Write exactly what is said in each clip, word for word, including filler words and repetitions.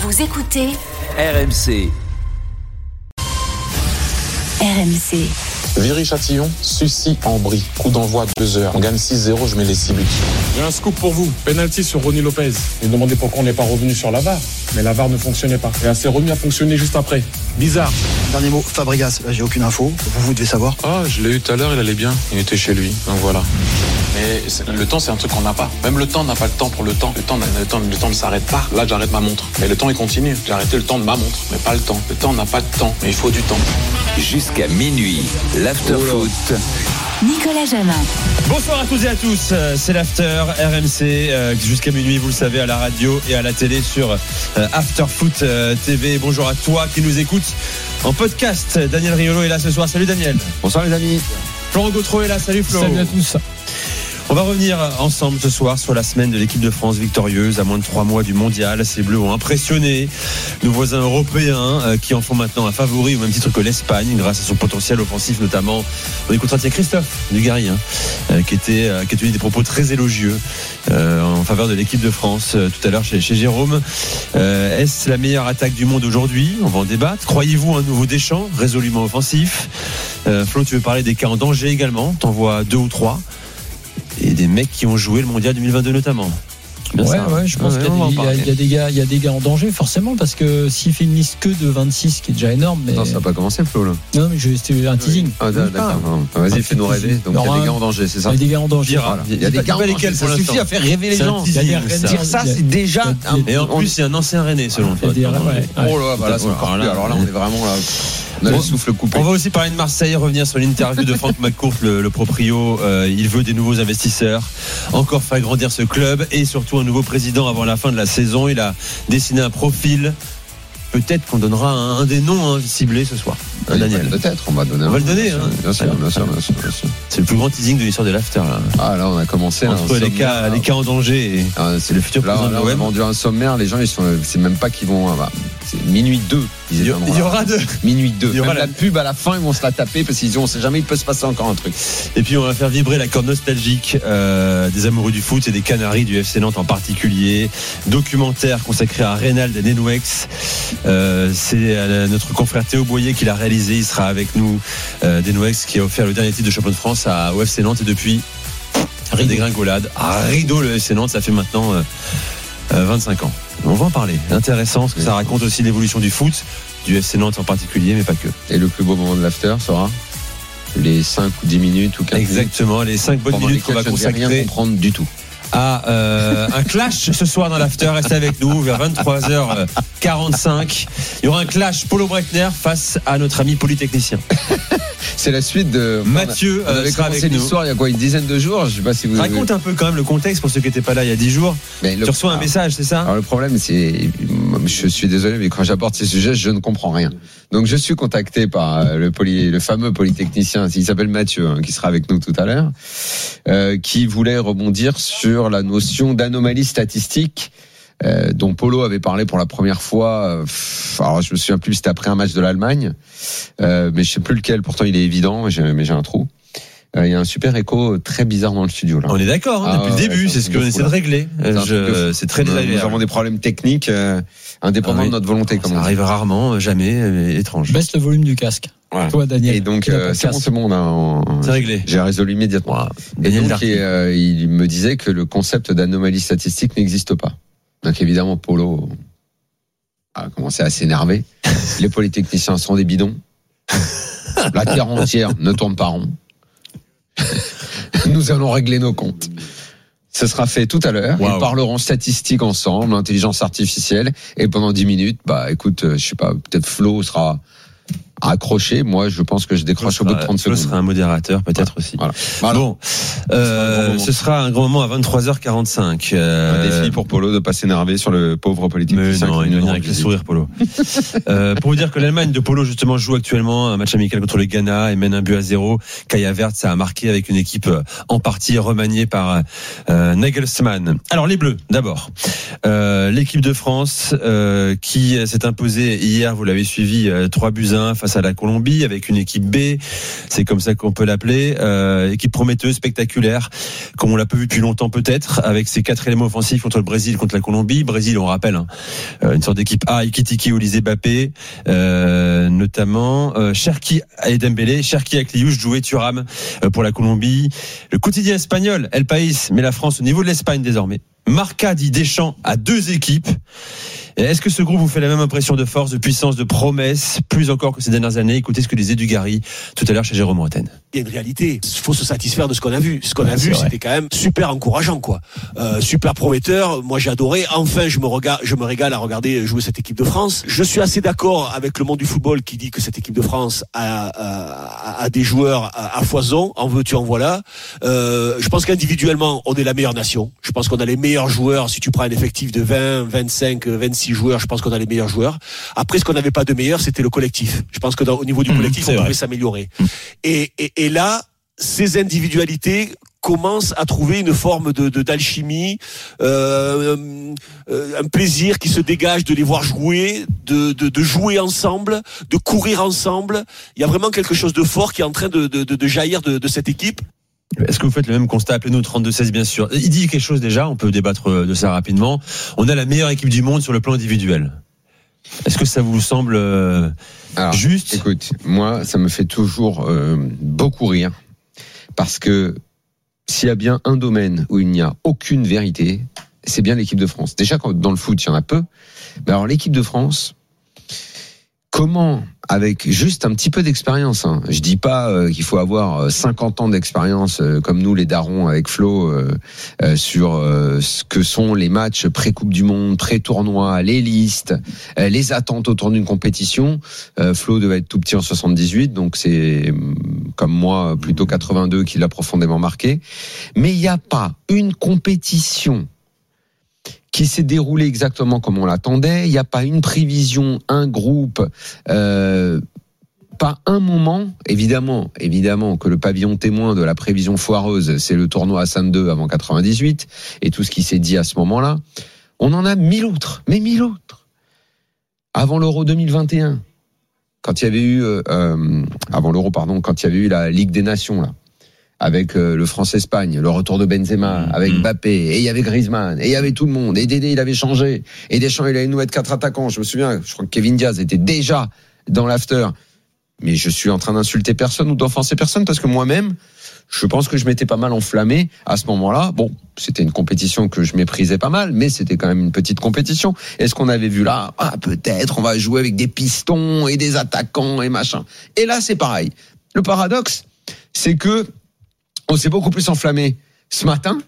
Vous écoutez R M C. R M C. Viry-Châtillon, Sucy-en-Brie. Coup d'envoi à deux heures. On gagne six zéro, je mets les six buts. J'ai un scoop pour vous. Penalty sur Ronny Lopez. Il demandait pourquoi on n'est pas revenu sur la V A R. Mais la V A R ne fonctionnait pas. Et elle s'est remis à fonctionner juste après. Bizarre. Dernier mot, Fabregas. Là, j'ai aucune info. Vous, vous devez savoir. Ah, je l'ai eu tout à l'heure, il allait bien. Il était chez lui. Donc voilà. Mais le temps, c'est un truc qu'on n'a pas. Même le temps n'a pas le temps pour le temps. Le temps, le temps, le temps ne s'arrête pas. Là, j'arrête ma montre. Mais le temps, il continue. J'ai arrêté le temps de ma montre, mais pas le temps. Le temps n'a pas de temps, mais il faut du temps. Jusqu'à minuit, l'after-foot. Nicolas Jamin. Bonsoir à toutes et à tous, c'est l'After R M C euh, jusqu'à minuit, vous le savez, à la radio et à la télé sur euh, Afterfoot euh, T V. Bonjour à toi qui nous écoutes en podcast. Daniel Riolo est là ce soir. Salut Daniel. Bonsoir les amis. Florent Gautreau est là. Salut Flo. Salut à tous. On va revenir ensemble ce soir sur la semaine de l'équipe de France victorieuse à moins de trois mois du mondial. Ces Bleus ont impressionné nos voisins européens euh, qui en font maintenant un favori au même titre que l'Espagne grâce à son potentiel offensif notamment. On écoutera tiens Christophe Dugarry hein, euh, qui, était, euh, qui a tenu des propos très élogieux euh, en faveur de l'équipe de France euh, tout à l'heure chez, chez Jérôme. Euh, est-ce la meilleure attaque du monde aujourd'hui ? On va en débattre. Croyez-vous un nouveau Deschamps résolument offensif ? euh, Flo, tu veux parler des cas en danger également ? T'en vois deux ou trois ? Et des mecs qui ont joué le mondial deux mille vingt-deux notamment. Ouais, ça, ouais, je pense ouais, qu'il y a, des, il y a, il y a des gars, il y a des gars en danger forcément parce que s'il fait une liste que de vingt-six, qui est déjà énorme. Mais... Non, ça n'a pas commencé, Flo là. Non, mais c'était un teasing. Ah, d'accord. Ah, vas-y, fais-nous rêver. Donc il y a des gars en danger, c'est ça. Il y a des gars en danger. Voilà. Il y a des gars en danger. Ça suffit à faire rêver les gens. Dire ça, c'est déjà. Et en plus, il y a un ancien Rennais selon toi. Oh là, voilà, c'est encore plus. Alors là, on est vraiment là. On a le souffle coupé. On va aussi parler de Marseille, revenir sur l'interview de Franck McCourt, le, le proprio. Euh, il veut des nouveaux investisseurs, encore faire grandir ce club et surtout un nouveau président avant la fin de la saison. Il a dessiné un profil. Peut-être qu'on donnera un, un des noms hein, ciblés ce soir. Oui, Daniel. Peut-être, on va donner. On va le donner. Bien, hein. bien, sûr, bien, sûr, bien sûr, bien sûr. C'est le plus grand teasing de l'histoire de l'after. Là. Ah là, on a commencé. Entre là, les, cas, là. les cas en danger. Et ah, c'est le futur là, président là, de l'O M. On a vendu un sommaire. Les gens, ils sont. C'est même pas qu'ils vont. Bah, c'est minuit deux. Il y, il y aura deux. Minuit deux. Il y aura même la... la pub à la fin, ils vont se la taper parce qu'ils disent on sait jamais, il peut se passer encore un truc. Et puis on va faire vibrer la corde nostalgique euh, des amoureux du foot et des Canaries du F C Nantes en particulier. Documentaire consacré à Reynald Nenouex. Euh, c'est euh, notre confrère Théo Boyer qui l'a réalisé. Il sera avec nous. Euh, Nenouex qui a offert le dernier titre de champion de France à, au F C Nantes et depuis rideau dégringolade. Ah, rideau le F C Nantes, ça fait maintenant euh, euh, vingt-cinq ans. On va en parler. Intéressant, parce que ça raconte aussi l'évolution du foot, du F C Nantes en particulier, mais pas que. Et le plus beau moment de l'after sera les cinq ou dix minutes ou quatre Exactement, minutes, les cinq bonnes minutes qu'on va consacrer. Rien comprendre du tout. À euh, un clash ce soir dans l'after. Restez avec nous vers vingt-trois heures quarante-cinq. Il y aura un clash Polo Breitner face à notre ami polytechnicien. C'est la suite de Mathieu. On avait commencé l'histoire il y a quoi, une dizaine de jours. Je sais pas si vous raconte un peu quand même le contexte pour ceux qui n'étaient pas là il y a dix jours. Mais tu le... reçois un message, c'est ça? Alors le problème, c'est, je suis désolé, mais quand j'apporte ces sujets, je ne comprends rien. Donc je suis contacté par le, poly, le fameux polytechnicien, il s'appelle Mathieu, hein, qui sera avec nous tout à l'heure, euh, qui voulait rebondir sur la notion d'anomalie statistique. Euh, dont Polo avait parlé pour la première fois. Euh, alors je me souviens plus, c'était après un match de l'Allemagne, euh, mais je sais plus lequel. Pourtant il est évident, mais j'ai, mais j'ai un trou. Il euh, y a un super écho très bizarre dans le studio là. On est d'accord hein, depuis ah, le début, ouais, c'est ce qu'on essaie de régler. C'est, je, c'est très désagréable. Nous avons des problèmes techniques euh, indépendants ah, oui. de notre volonté. Comme ça arrive rarement, jamais, euh, étrange. Baisse le volume du casque. Voilà. Toi, Daniel. Et donc euh, c'est bon, c'est bon, on a, on, c'est réglé. J'ai résolu immédiatement. Voilà. Et donc et, euh, il me disait que le concept d'anomalie statistique n'existe pas. Donc évidemment, Polo a commencé à s'énerver. Les polytechniciens sont des bidons. La terre entière ne tourne pas rond. Nous allons régler nos comptes. Ce sera fait tout à l'heure. Wow. Ils parleront statistiques ensemble, intelligence artificielle. Et pendant dix minutes, bah écoute, je sais pas, peut-être Flo sera accroché. Moi, je pense que je décroche sera, au bout de trente Flo secondes. Ce sera un modérateur, peut-être voilà. aussi. Voilà. Voilà. Bon, euh, ce sera un grand moment à vingt-trois heures quarante-cinq. Euh... Un défi pour Polo de pas s'énerver sur le pauvre politicien. Mais non, il vient avec le sourire, Polo. euh, pour vous dire que l'Allemagne de Polo, justement, joue actuellement un match amical contre le Ghana et mène un but à zéro. Kai Havertz a marqué avec une équipe en partie remaniée par euh, Nagelsmann. Alors, les Bleus, d'abord. Euh, l'équipe de France euh, qui s'est imposée hier, vous l'avez suivi, trois buts à un face face à la Colombie avec une équipe B, c'est comme ça qu'on peut l'appeler, euh, équipe prometteuse, spectaculaire, comme on l'a pas vu depuis longtemps peut-être, avec ses quatre éléments offensifs contre le Brésil, contre la Colombie. Brésil, on rappelle, hein, une sorte d'équipe A, Ekitike, Olise, Mbappé, euh, notamment euh, Cherki et Dembélé, Cherki, Akliouche, Doué, Thuram euh, pour la Colombie. Le quotidien espagnol, El País, met la France au niveau de l'Espagne désormais. Marca dit Deschamps à deux équipes. Et est-ce que ce groupe vous fait la même impression de force, de puissance, de promesse, plus encore que ces dernières années? Écoutez ce que disait Dugarry tout à l'heure chez Jérôme Rotten. Il y a une réalité. Il faut se satisfaire de ce qu'on a vu. Ce qu'on a vu, vrai. C'était quand même super encourageant, quoi. Euh, super prometteur. Moi, j'ai adoré. Enfin, je me regarde, je me régale à regarder jouer cette équipe de France. Je suis assez d'accord avec le monde du football qui dit que cette équipe de France a, a, a des joueurs à, à foison. En veux-tu, en voilà. Euh, je pense qu'individuellement, on est la meilleure nation. Je pense qu'on a les meilleurs joueurs. Si tu prends un effectif de vingt, vingt-cinq, vingt-six joueurs, je pense qu'on a les meilleurs joueurs. Après, ce qu'on n'avait pas de meilleur, c'était le collectif. Je pense que dans, au niveau du collectif, mmh, on pouvait vrai. s'améliorer. Mmh. Et, et, et là, ces individualités commencent à trouver une forme de, de d'alchimie, euh, euh, un plaisir qui se dégage de les voir jouer, de, de, de jouer ensemble, de courir ensemble. Il y a vraiment quelque chose de fort qui est en train de, de, de, de jaillir de, de cette équipe. Est-ce que vous faites le même constat? Appelez-nous trente-deux seize, bien sûr. Il dit quelque chose déjà, on peut débattre de ça rapidement. On a la meilleure équipe du monde sur le plan individuel. Est-ce que ça vous semble euh, Alors, juste? Écoute, moi, ça me fait toujours euh, beaucoup rire, parce que s'il y a bien un domaine où il n'y a aucune vérité, c'est bien l'équipe de France. Déjà, quand dans le foot, il y en a peu. Mais alors, l'équipe de France, comment, avec juste un petit peu d'expérience, hein, je dis pas euh, qu'il faut avoir cinquante ans d'expérience euh, comme nous les darons avec Flo euh, euh, sur euh, ce que sont les matchs pré-Coupe du Monde, pré-tournoi, les listes, euh, les attentes autour d'une compétition. Euh, Flo devait être tout petit en soixante-dix-huit, donc c'est comme moi plutôt quatre-vingt-deux qui l'a profondément marqué. Mais il n'y a pas une compétition qui s'est déroulé exactement comme on l'attendait. Il n'y a pas une prévision, un groupe, euh, pas un moment. Évidemment, évidemment que le pavillon témoin de la prévision foireuse, c'est le tournoi à Sainte-deux avant quatre-vingt-dix-huit et tout ce qui s'est dit à ce moment-là. On en a mille autres, mais mille autres. Avant l'Euro deux mille vingt et un, quand il y avait eu, euh, avant l'Euro, pardon, quand il y avait eu la Ligue des Nations, là, avec euh, le France-Espagne, le retour de Benzema, mmh. avec Mbappé, et il y avait Griezmann, et il y avait tout le monde, et Dédé, il avait changé, et Deschamps, il allait nous mettre quatre attaquants. Je me souviens, je crois que Kevin Diaz était déjà dans l'after. Mais je suis en train d'insulter personne ou d'offenser personne, parce que moi-même, je pense que je m'étais pas mal enflammé à ce moment-là. Bon, c'était une compétition que je méprisais pas mal, mais c'était quand même une petite compétition. Est-ce qu'on avait vu là, ah, peut-être, on va jouer avec des pistons et des attaquants et machin. Et là, c'est pareil. Le paradoxe, c'est que on s'est beaucoup plus enflammé ce matin,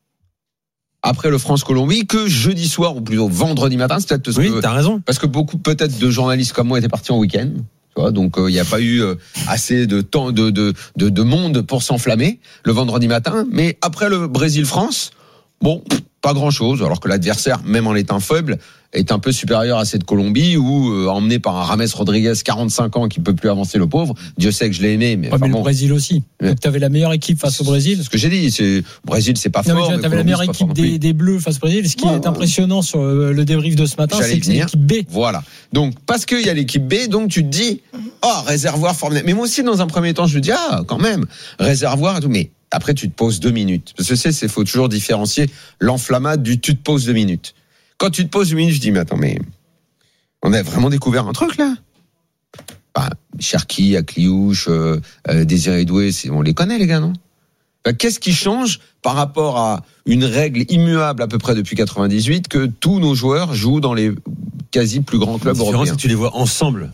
après le France-Colombie, que jeudi soir, ou plutôt vendredi matin. C'est peut-être parce oui, que, t'as raison. Parce que beaucoup, peut-être, de journalistes comme moi étaient partis en week-end. Tu vois, donc, il euh, n'y a pas eu euh, assez de temps, de, de, de, de monde pour s'enflammer le vendredi matin. Mais après le Brésil-France, bon, pas grand-chose. Alors que l'adversaire, même en étant faible, est un peu supérieur à cette Colombie où, euh, emmené par un James Rodriguez, quarante-cinq ans, qui peut plus avancer le pauvre. Dieu sait que je l'ai aimé, mais, ouais, mais bon. le Brésil aussi. Ouais. Donc t'avais la meilleure équipe face au Brésil. C'est ce que j'ai dit. C'est Brésil, c'est pas non, fort. Mais tu avais la meilleure équipe des, des Bleus face au Brésil. Ce qui ouais, est impressionnant sur le débrief de ce matin, J'allais c'est que c'est l'équipe B. Voilà. Donc parce qu'il y a l'équipe B, donc tu te dis, oh, réservoir formidable. Mais moi aussi, dans un premier temps, je me dis, ah, quand même, réservoir et tout. Mais après, tu te poses deux minutes. Parce que c'est, c'est, faut toujours différencier l'enflammade du tu te poses deux minutes. Quand tu te poses deux minutes, je dis, mais attends, mais on a vraiment découvert un truc là. Bah, Cherki, Akliouche, euh, euh, Désiré Doué, c'est, on les connaît les gars, non? Bah, qu'est-ce qui change par rapport à une règle immuable à peu près depuis quatre-vingt-dix-huit, que tous nos joueurs jouent dans les quasi plus grands clubs européens? C'est que tu les vois ensemble.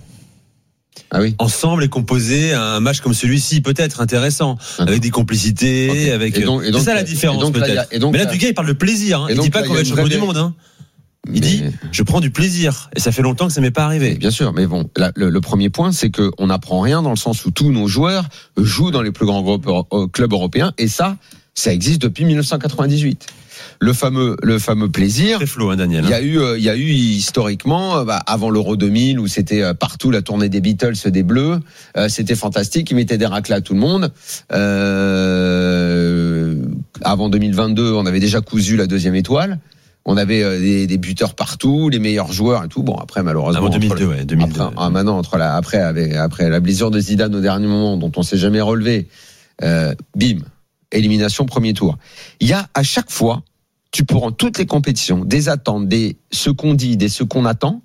Ah oui. Ensemble et composer un match comme celui-ci, peut-être intéressant, ah avec des complicités, okay. avec. Et donc, et donc, c'est ça la différence, donc, peut-être. Là, donc, mais là, Duguay, il parle de plaisir. Hein. Il dit pas qu'on va être champion du monde. Hein. Il mais... dit, je prends du plaisir. Et ça fait longtemps que ça m'est pas arrivé. Bien sûr, mais bon, là, le, le premier point, c'est que on n'apprend rien dans le sens où tous nos joueurs jouent dans les plus grands groupes, euh, clubs européens, et ça, ça existe depuis dix-neuf cent quatre-vingt-dix-huit. Le fameux, le fameux plaisir. Très flou, hein, Daniel. Il y a eu, il y a eu historiquement, bah, avant l'Euro deux mille, où c'était partout la tournée des Beatles, des Bleus, euh, c'était fantastique. Ils mettaient des raclés à tout le monde. Euh, avant deux mille vingt-deux, on avait déjà cousu la deuxième étoile. On avait euh, des, des buteurs partout, les meilleurs joueurs et tout. Bon, après, malheureusement. Avant deux mille deux, le, ouais, deux mille deux. Après, ah, maintenant, entre la, après, avec, après la blessure de Zidane au dernier moment, dont on s'est jamais relevé, euh, bim, élimination premier tour. Il y a, à chaque fois, tu prends toutes les compétitions, des attentes, des, ce qu'on dit, des ce qu'on attend.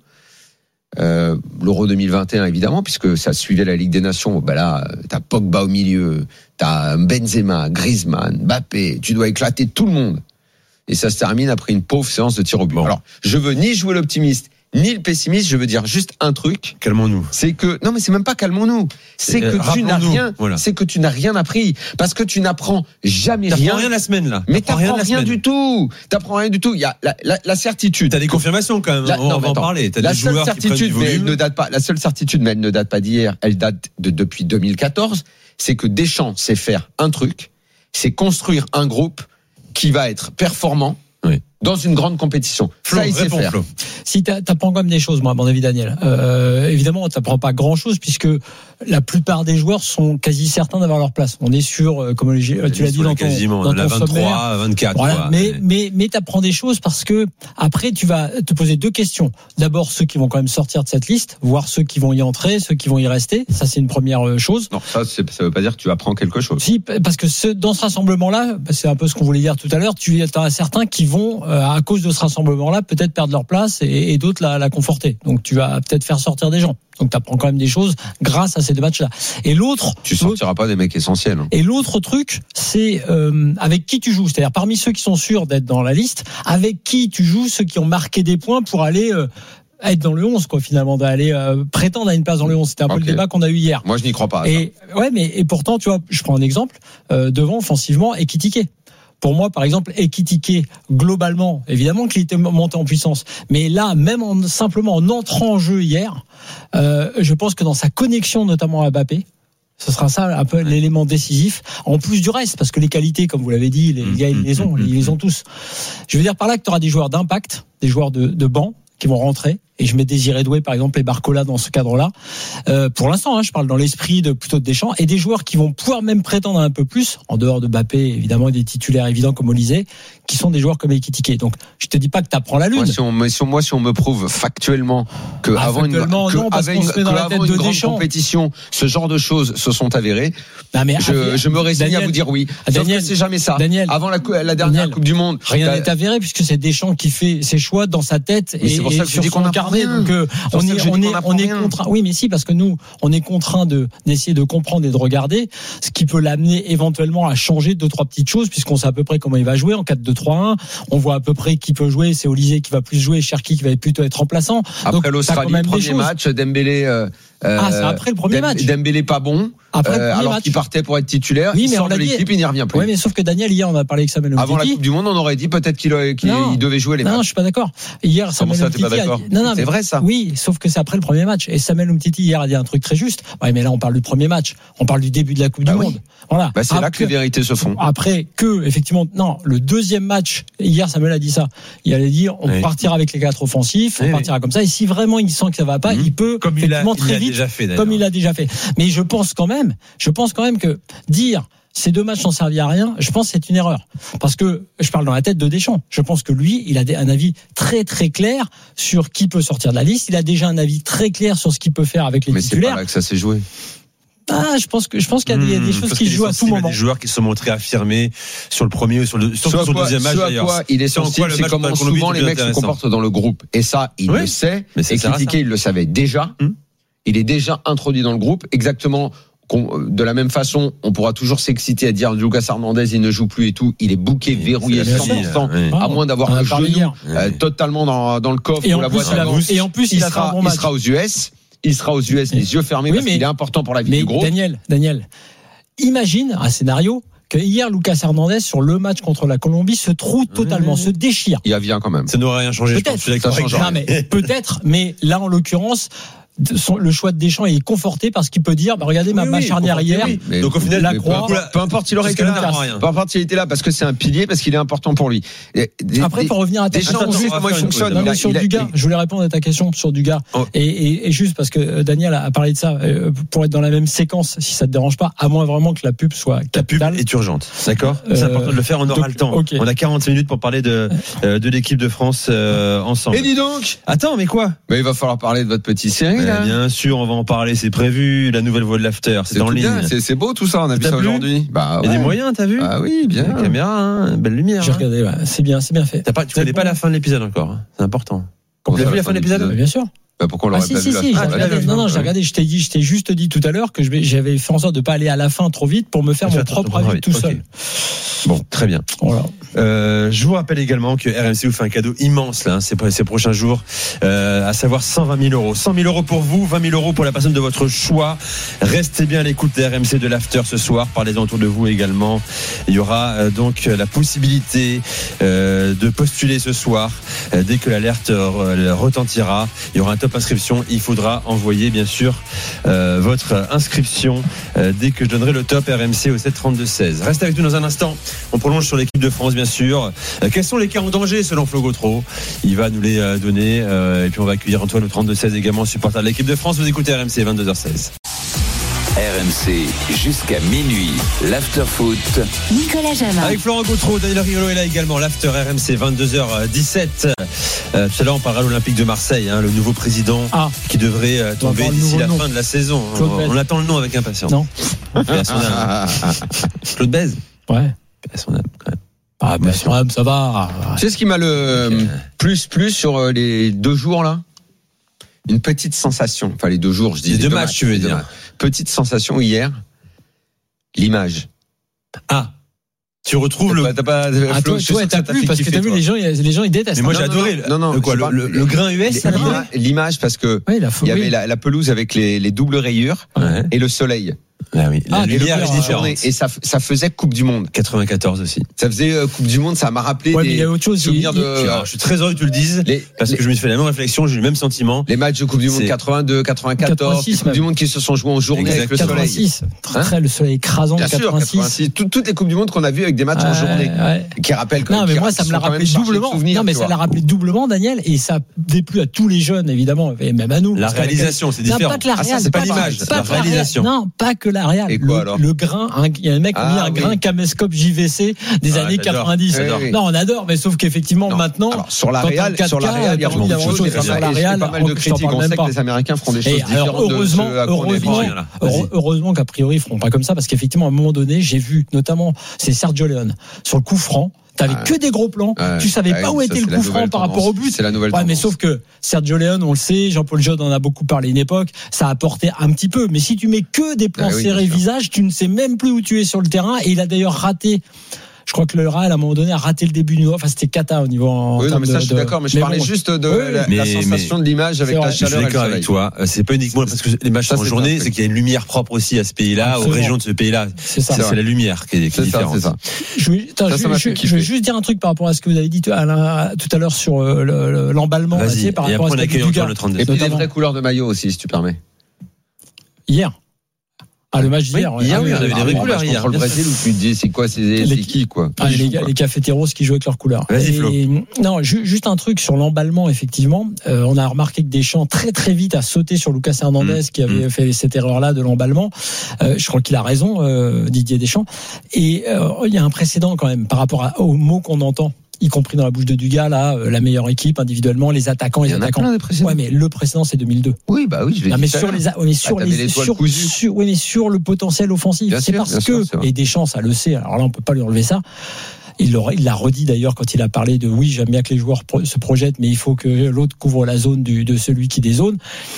Euh, l'Euro deux mille vingt et un évidemment, puisque ça suivait la Ligue des Nations. Ben là, t'as Pogba au milieu, t'as Benzema, Griezmann, Mbappé. Tu dois éclater tout le monde. Et ça se termine après une pauvre séance de tir au but. Bon. Alors, je veux ni jouer l'optimiste ni le pessimiste. Je veux dire juste un truc. Calmons-nous. C'est que non, mais c'est même pas calmons-nous. C'est euh, que tu n'as rien. Voilà. C'est que tu n'as rien appris parce que tu n'apprends jamais t'apprends rien. T'apprends rien la semaine là. Mais t'apprends t'apprends rien, rien du tout. T'apprends rien du tout. Il y a la, la, la certitude. T'as des confirmations quand même. La, on non, va en parler. T'as la des seule joueurs certitude, qui prennent du mais elle volume. ne date pas. La seule certitude, mais elle ne date pas d'hier. Elle date de depuis deux mille quatorze. C'est que Deschamps sait faire un truc. C'est construire un groupe qui va être performant. Oui. Dans une grande compétition. Flo, ça, il sait réponds, faire. Flo. Si t'apprends quand même des choses, moi, à mon avis, Daniel. Euh, évidemment, t'apprends pas grand-chose puisque la plupart des joueurs sont quasi certains d'avoir leur place. On est sûr, comme tu l'as dit dans ton, quasiment, dans ton vingt-trois, sommaire. vingt-quatre. Voilà. Quoi. Mais, mais, mais t'apprends des choses parce que après, tu vas te poser deux questions. D'abord, ceux qui vont quand même sortir de cette liste, voir ceux qui vont y entrer, ceux qui vont y rester. Ça, c'est une première chose. Non, ça, c'est, ça veut pas dire que tu apprends quelque chose. Si, parce que ce, dans ce rassemblement-là, c'est un peu ce qu'on voulait dire tout à l'heure, tu as certains qui vont, euh, à cause de ce rassemblement-là, peut-être perdre leur place et, et d'autres la, la conforter. Donc tu vas peut-être faire sortir des gens. Donc tu apprends quand même des choses grâce à ces deux matchs-là. Et l'autre, tu sortiras l'autre, pas des mecs essentiels. Hein. Et l'autre truc, c'est euh, avec qui tu joues. C'est-à-dire parmi ceux qui sont sûrs d'être dans la liste, avec qui tu joues, ceux qui ont marqué des points pour aller euh, être dans le onze, quoi, finalement, d'aller euh, prétendre à une place dans le onze. C'était un okay. peu le débat qu'on a eu hier. Moi, je n'y crois pas. Et ouais, mais et pourtant, tu vois, je prends un exemple euh, devant offensivement, Ekitike. Pour moi, par exemple, Ekitike, globalement, évidemment qu'il était monté en puissance. Mais là, même en, simplement en entrant en jeu hier, euh, je pense que dans sa connexion, notamment à Mbappé, ce sera ça un peu l'élément décisif. En plus du reste, parce que les qualités, comme vous l'avez dit, les gars, ils les ont, ils les ont tous. Je veux dire par là que tu auras des joueurs d'impact, des joueurs de, de banc, qui vont rentrer. Et je mets Désiré Doué, par exemple, et Barcola dans ce cadre-là. Euh, pour l'instant, hein, je parle dans l'esprit de plutôt de Deschamps. Et des joueurs qui vont pouvoir même prétendre un peu plus, en dehors de Mbappé, évidemment, et des titulaires évidents comme Olysée, qui sont des joueurs comme Ekitike. Donc, je te dis pas que tu apprends la lune. Moi, si on, mais si on, moi, si on me prouve factuellement que ah, avant factuellement, une, que non, parce avec qu'on se met dans la tête une de grande Deschamps. compétition, ce genre de choses se sont avérées. Non, mais je, avec, je me résigne Daniel, à vous dire oui. Daniel, Sauf que c'est jamais ça. Daniel, avant la, la dernière Daniel, Coupe du Monde. Rien n'est avéré puisque c'est Deschamps qui fait ses choix dans sa tête mais et, c'est pour ça que et sur je dis son qu'on carnet. Donc, euh, on est, on est, on est contraint. Oui, mais si, parce que nous, on est contraint de, d'essayer de comprendre et de regarder ce qui peut l'amener éventuellement à changer deux, trois petites choses, puisqu'on sait à peu près comment il va jouer en quatre deux trois un. On voit à peu près qui peut jouer. C'est Olysée qui va plus jouer, Cherki qui va plutôt être remplaçant. Après donc, l'Australie, premier match, Dembélé, euh, ah, c'est après le premier match. Dembélé pas bon. Après euh, alors qu'il partait pour être titulaire, oui, il mais sort on de l'équipe, il n'y revient plus. Oui, mais sauf que Daniel, hier, on a parlé avec Samuel Umtiti. Avant la Coupe du Monde, on aurait dit peut-être qu'il, qu'il il devait jouer les non, matchs. Non, je suis pas d'accord. Hier, Samuel ça, Umtiti. T'es pas d'accord a... Non, non, c'est vrai ça. Oui, sauf que c'est après le premier match. Et Samuel Umtiti hier a dit un truc très juste. Ouais, mais là, on parle du premier match. On parle du début de la Coupe bah du oui. Monde. Voilà. Bah c'est après, là que les vérités se font. Après que, effectivement, non, le deuxième match. Hier, Samuel a dit ça. Il allait dire, on oui. partira avec les quatre offensifs, on oui, partira oui. comme ça. Et si vraiment il sent que ça va pas, mmh. il peut comme effectivement il a, très il a vite, déjà fait, comme il a déjà fait. Mais je pense quand même, je pense quand même que dire ces deux matchs n'ont servi à rien, je pense que c'est une erreur. Parce que je parle dans la tête de Deschamps. Je pense que lui, il a un avis très très clair sur qui peut sortir de la liste. Il a déjà un avis très clair sur ce qu'il peut faire avec les Mais titulaires. Mais c'est pas là que ça s'est joué. Ah, je pense que je pense qu'il y a des, mmh, des choses qui se jouent à tout moment. Des joueurs qui se sont montrés affirmés sur le premier ou sur le, sur sur le quoi, deuxième match d'ailleurs. Quoi, il est sensible, c'est comment souvent les mecs se comportent dans le groupe. Et ça, il oui, le sait. Et Ekitike, il le savait déjà. Mmh. Il est déjà introduit dans le groupe. Exactement. De la même façon, on pourra toujours s'exciter à dire Lucas Hernandez, il ne joue plus et tout. Il est booké, oui, verrouillé cent pour cent, oui. à moins d'avoir un genou euh, totalement dans, dans le coffre et ou la boîte à gants. Et en plus, il, il, a sera, un bon il match. sera aux U S. Il sera aux U S, les yeux fermés, oui, parce mais, qu'il est important pour la vie mais du groupe. Daniel, Daniel, imagine un scénario que hier, Lucas Hernandez, sur le match contre la Colombie, se trouve totalement, mmh. se déchire. Il vient quand même. Ça n'aurait rien changé, peut-être, je pense. Ça change rien, mais peut-être, mais là, en l'occurrence, son, le choix de Deschamps est conforté parce qu'il peut dire bah, regardez ma, Oui, ma oui, charnière hier. oui. Mais- Donc au final, la mais croix, peu, peu importe s'il aurait été là, rien. peu importe s'il était là, parce que c'est un pilier, parce qu'il est important pour lui. Et- des- Après, des- pour revenir à ta Deschamps, question, on sait juste- comment il fonctionne. Non, Il mais a- sur il a- Dugas, je voulais répondre à ta question sur Dugas. Oh. Et, et, et juste parce que euh, Daniel a parlé de ça, euh, pour être dans la même séquence, si ça te dérange pas, à moins vraiment que la pub soit La pub capitale. est urgente, d'accord. C'est Euh, important de le faire. On aura donc, le temps. ok. On a quarante minutes pour parler de euh, de l'équipe de France euh, ensemble. Et dis donc, Attends, mais quoi? mais il va falloir parler de votre petite série, Euh, là. Bien sûr, on va en parler. C'est prévu. La nouvelle voix de l'after, c'est en tout ligne. bien, c'est, c'est beau tout ça, on a vu T'as ça plu aujourd'hui. Bah, Il y a ouais. des moyens, t'as vu? Ah oui, bien. La caméra, hein, belle lumière. J'ai hein. regardé, ouais, c'est bien, c'est bien fait. T'as pas, tu C'est connais bon. pas la fin de l'épisode encore. hein. C'est important. Comment T'as ça, vu la fin de l'épisode? Bien sûr. Bah, pourquoi on Ah l'aurait si pas si vu si, j'ai la fin? regardé. ouais. Non non, j'ai Ouais. regardé. Je t'ai dit, je t'ai juste dit tout à l'heure que je vais- j'avais fait en sorte de pas aller à la fin trop vite pour me faire Faire mon ton propre propre avis avis. tout Ok. seul. Bon, très bien. Voilà. Euh, je vous rappelle également que R M C vous fait un cadeau immense là, hein, ces, ces prochains jours, euh, à savoir cent vingt mille euros. cent mille euros pour vous, vingt mille euros pour la personne de votre choix. Restez bien à l'écoute de R M C de l'After ce soir. Parlez-en autour de vous également. Il y aura euh, donc la possibilité euh, de postuler ce soir. Euh, dès que l'alerte euh, retentira, il y aura un top inscription. Il faudra envoyer bien sûr euh, votre inscription euh, dès que je donnerai le top R M C au sept trente-deux seize. Restez avec nous dans un instant. On prolonge sur l'équipe de France, bien sûr. Euh, quels sont les cas en danger selon Flo Gautreau? Il va nous les euh, donner. Euh, et puis on va accueillir Antoine au trente-deux seize également, supporter de l'équipe de France. Vous écoutez R M C, vingt-deux heures seize. R M C jusqu'à minuit. L'after-foot. Nicolas Jamin. Avec Florent Gautreau, Daniel Riolo est là également. L'After R M C, vingt-deux heures dix-sept. Euh, tout à l'heure, on parlera de l'Olympique de Marseille, hein, le nouveau président Ah. qui devrait euh, On va tomber voir le d'ici nouveau la nom. fin de la saison. Claude On, Bèze. on attend le nom avec impatience. Non. Paix à son âme. Claude Bèze. Ouais. Paix à son âme, quand même. Ah ben ça va, ça va. Tu sais ce qui m'a le Ok. plus plus sur euh, les deux jours là? Une petite sensation. Enfin les deux jours, je dis Les les deux deux matchs, tu veux les deux dire. matchs. Petite sensation hier. L'image. Ah, tu retrouves le. T'as pas, Ah, Flo, toi, je suis toi, sûr que t'as ça t'a plu fait parce que kiffer, t'as vu toi. les gens, les gens ils détestent. Mais moi Non, non, j'ai adoré. non, non, le, quoi, je le, parle- le- le grain U S, Les- là, l'ima- L'image parce que Oui, la il y avait oui. la, la pelouse avec les, les doubles rayures Ouais. et le soleil. Ah oui, la Ah, les lumière couleurs, est euh, différente. Et ça, ça faisait Coupe du Monde. quatre-vingt-quatorze aussi. Ça faisait euh, Coupe du Monde, ça m'a rappelé Ouais, mais des il y a autre chose. souvenirs il- de Alors, je suis très heureux que tu le dises les, parce les- que je me suis fait la même réflexion, j'ai eu le même sentiment. les matchs de Coupe du Monde C'est- quatre-vingt-deux, quatre-vingt-quatorze, quatre-vingt-six Coupe du même. Monde qui se sont joués en journée avec le soleil. quatre-vingt-six. Très, Hein très, le soleil écrasant de Bien sûr, quatre-vingt-six. quatre-vingt-six. Tout- toutes les Coupes du Monde qu'on a vues avec des matchs en Ouais, journée. ouais. Qui rappellent Non, mais qui- moi, qui ça me sont l'a quand même rappelé chargés de doublement. souvenirs, Non, mais tu ça vois. l'a rappelé doublement, Daniel, et ça a déplu à tous les jeunes, évidemment, et même à nous. La Parce qu'avec- réalisation, c'est Non, différent. pas que la Ah, ça, réal, c'est pas que l'image, pas la que réal. réalisation. Non, pas que la réal. Et quoi, le, alors le grain, un- il y a un mec qui a mis Ah, un oui. grain caméscope J V C des Ah, années j'adore. quatre-vingt-dix. Oui, oui. Non, on adore, mais sauf qu'effectivement, Non. maintenant. Alors, sur la quand Real, t'as sur la quatre K, Real, il y a t'as beaucoup envie de d'avoir choses, autre il y a chose. pas Sur la mal- et Real, pas mal de je t'en critiques. parle On même sait pas. que les Américains feront des choses Et alors, différentes de heureusement, ce à quoi on est heureusement, habitué. Voilà, heure- vas-y. heureusement qu'a priori ils feront pas comme ça parce qu'effectivement à un moment donné j'ai vu notamment c'est Sergio Leone sur le coup franc. T'avais Ouais. que des gros plans. Ouais. Tu savais Ouais, pas où ça, était c'est le la coup franc nouvelle par rapport au tendance. but. C'est la nouvelle Ouais, mais tendance. sauf que Sergio Leone, on le sait, Jean-Paul Jod en a beaucoup parlé une époque, ça a apporté un petit peu. Mais si tu mets que des plans Ah oui, serrés bien sûr. visage, tu ne sais même plus où tu es sur le terrain. Et il a d'ailleurs raté. Je crois que le Real, à un moment donné, a raté le début du. Enfin, c'était cata au niveau. En Oui, non, termes mais ça, de- je suis de- d'accord, mais je parlais bon, juste de Oui, la, mais- la sensation de l'image avec C'est la vrai. Je suis chaleur et le d'accord avec soleil. toi. Euh, C'est pas uniquement parce que les matchs Ça, sont en c'est journée, un c'est truc. qu'il y a une lumière propre aussi à ce pays-là, aux Absolument. régions de ce pays-là. C'est ça. C'est c'est la lumière qui est, qui est C'est ça, différente. c'est ça. Je, vais- attends, Ça, je- ça m'a je- fait je kiffer. vais juste dire un truc par rapport à ce que vous avez dit tout à l'heure- tout à l'heure sur euh, le- le- l'emballement. tu Vas-y, sais, par et rapport après on à ce qu'a accueille dit Antoine Dugas le trente-deux. Et puis des Notamment. vraies couleurs de maillot aussi, si tu permets. Hier. Ah, le match Oui, d'hier. ouais. hier, Ah, oui, on avait des vraies Ah, couleurs match hier, contre le bien Brésil où tu te dis c'est quoi, c'est Les- c'est qui quoi. Ah, Qui les, joue, gars, quoi. les cafétéros qui jouent avec leurs couleurs. Vas-y, Et- Flo. Non, ju- juste un truc sur l'emballement, effectivement. Euh, on a remarqué que Deschamps, très très vite, a sauté sur Lucas Hernandez, Mmh. qui avait Mmh. fait cette erreur-là de l'emballement. Euh, je crois qu'il a raison, euh, Didier Deschamps. Et euh, il y a un précédent quand même, par rapport à- aux mots qu'on entend, y compris dans la bouche de Dugas, là, euh, la meilleure équipe individuellement, les attaquants, Il les y en a attaquants. plein des précédents. Ouais, mais le précédent, c'est deux mille deux. Oui, bah oui, je l'ai Non, dit mais tout à sur l'heure. les, a- oui, mais sur t'avais les, l'étoile sur, cousue. sur- oui, mais sur le potentiel offensif. Bien C'est sûr, parce bien que, sûr, c'est vrai. et Deschamps, ça le sait. Alors là, on peut pas lui enlever ça. Il l'a il l'a redit d'ailleurs quand il a parlé de oui, j'aime bien que les joueurs pro- se projettent, mais il faut que l'autre couvre la zone du, de celui qui dézone.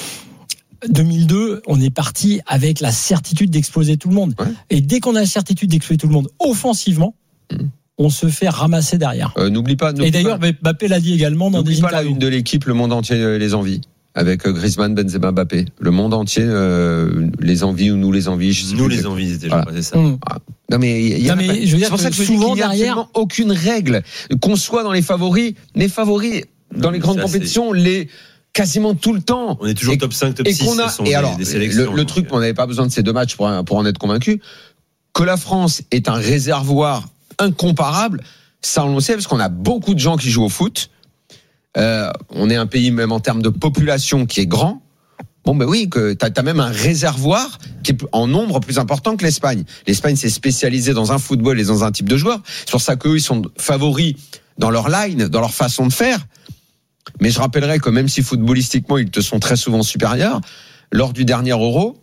deux mille deux, on est parti avec la certitude d'exploser tout le monde. Ouais. Et dès qu'on a la certitude d'exploser tout le monde offensivement, Mm. on se fait ramasser derrière. Euh, N'oublie pas. n'oublie Et d'ailleurs, pas- Mbappé l'a dit également dans n'oublie des pas la interviews. une de l'équipe, le monde entier euh, les envie. Avec euh, Griezmann, Benzema, Mbappé. Le monde entier euh, les envie ou nous les envie. Je sais Nous plus. les envies, c'était Voilà. c'est ça. Mm. Non mais il y a Non, mais pas- je veux dire c'est pour que ça que je dis souvent qu'il n'y a derrière- absolument aucune règle. Qu'on soit dans les favoris, les favoris dans les grandes Ça, compétitions, les quasiment tout le temps. On est toujours et, top cinq, top et six. Qu'on a, ce sont et des, alors, des sélections. le, le truc, on n'avait pas besoin de ces deux matchs pour, pour en être convaincu. Que la France est un réservoir incomparable, ça on le sait parce qu'on a beaucoup de gens qui jouent au foot. Euh, on est un pays même en termes de population qui est grand. Bon ben oui, que t'as, t'as même un réservoir qui est en nombre plus important que l'Espagne. L'Espagne s'est spécialisée dans un football et dans un type de joueur. C'est pour ça qu'eux ils sont favoris dans leur line, dans leur façon de faire. Mais je rappellerai que même si footballistiquement ils te sont très souvent supérieurs, lors du dernier Euro,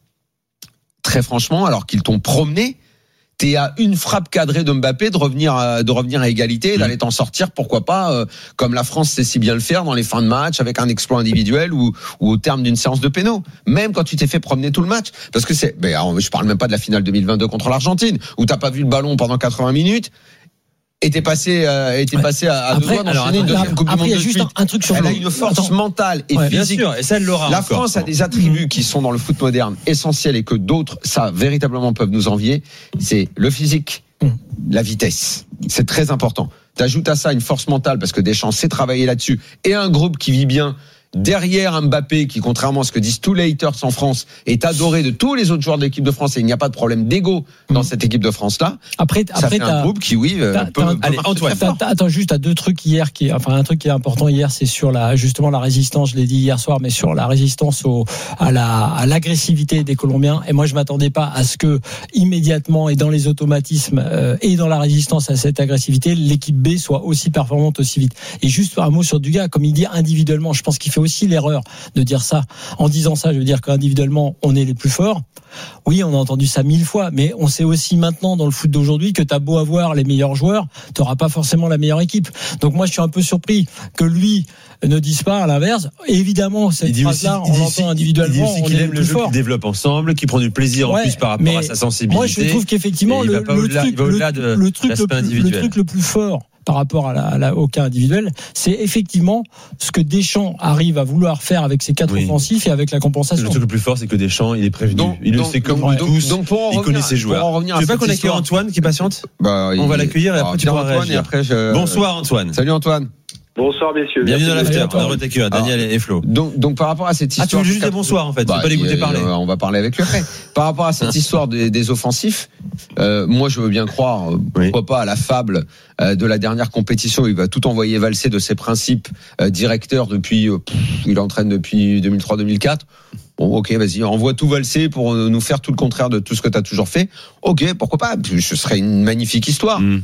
très franchement, alors qu'ils t'ont promené, t'es à une frappe cadrée de Mbappé de revenir à, de revenir à égalité et d'aller t'en sortir, pourquoi pas, euh, comme la France sait si bien le faire dans les fins de match avec un exploit individuel ou, ou au terme d'une séance de pénaux. Même quand tu t'es fait promener tout le match. Parce que c'est, ben, alors, je parle même pas de la finale deux mille vingt-deux contre l'Argentine, où t'as pas vu le ballon pendant quatre-vingts minutes. était passé, euh, était passé à, à deux doigts d'enchaîner une deuxième Coupe du Monde de suite. Un, un truc sur elle le... a une force Attends. mentale et ouais, physique. Bien sûr, et ça, elle l'aura La encore. France a des attributs qui sont dans le foot moderne essentiels et que d'autres, ça, véritablement peuvent nous envier. C'est le physique, la vitesse. C'est très important. T'ajoutes à ça une force mentale parce que Deschamps sait travailler là-dessus et un groupe qui vit bien. Derrière Mbappé, qui contrairement à ce que disent tous les haters en France, est adoré de tous les autres joueurs de l'équipe de France et il n'y a pas de problème d'ego dans mmh. cette équipe de France-là. Après, ça après, fait un groupe qui, oui, t'as, peut, t'as, peut allez, Antoine, t'as, t'as, attends, juste à deux trucs hier, qui, enfin un truc qui est important hier, c'est sur la justement la résistance. Je l'ai dit hier soir, mais sur la résistance au, à la à l'agressivité des Colombiens. Et moi, je m'attendais pas à ce que immédiatement et dans les automatismes euh, et dans la résistance à cette agressivité, l'équipe B soit aussi performante aussi vite. Et juste un mot sur Dugas, comme il dit individuellement, je pense qu'il fait aussi l'erreur de dire ça. En disant ça, je veux dire qu'individuellement, on est les plus forts. Oui, on a entendu ça mille fois, mais on sait aussi maintenant dans le foot d'aujourd'hui que t'as beau avoir les meilleurs joueurs, t'auras pas forcément la meilleure équipe. Donc moi, je suis un peu surpris que lui ne dise pas à l'inverse. Évidemment, cette phrase-là, on l'entend individuellement, il dit aussi qu'il aime le jeu qu'il développe ensemble, qu'il prend du plaisir ouais, en plus par rapport à sa sensibilité. Moi, je trouve qu'effectivement, le, le, truc, le, le, truc le, plus, le truc le plus fort par rapport à la, à la, au cas individuel, c'est effectivement ce que Deschamps arrive à vouloir faire avec ses quatre oui. offensifs et avec la compensation. Le truc le plus fort, c'est que Deschamps, il est prévenu. Donc, il donc, le sait comme donc, tous. Donc pour en il revenir, connaît ses joueurs. Tu veux pas qu'on accueille Antoine qui patiente bah, On il... va l'accueillir et après tu pourras réagir. Et après je... Bonsoir Antoine. Salut Antoine. Bonsoir messieurs. Bienvenue dans l'after. On a retaccueilli Daniel et Flo. Donc, donc par rapport à cette histoire. Ah, tu veux juste dire bonsoir en fait. Bah, tu peux pas l'écouter parler. Euh, on va parler avec lui après. Par rapport à cette histoire des, des offensifs, euh, moi je veux bien croire, euh, oui. pourquoi pas à la fable euh, de la dernière compétition où il va tout envoyer valser de ses principes euh, directeurs depuis. Euh, pff, il entraîne depuis deux mille trois deux mille quatre. Bon, ok, vas-y, envoie tout valser pour nous faire tout le contraire de tout ce que tu as toujours fait. Ok, pourquoi pas. Ce serait une magnifique histoire. Mm.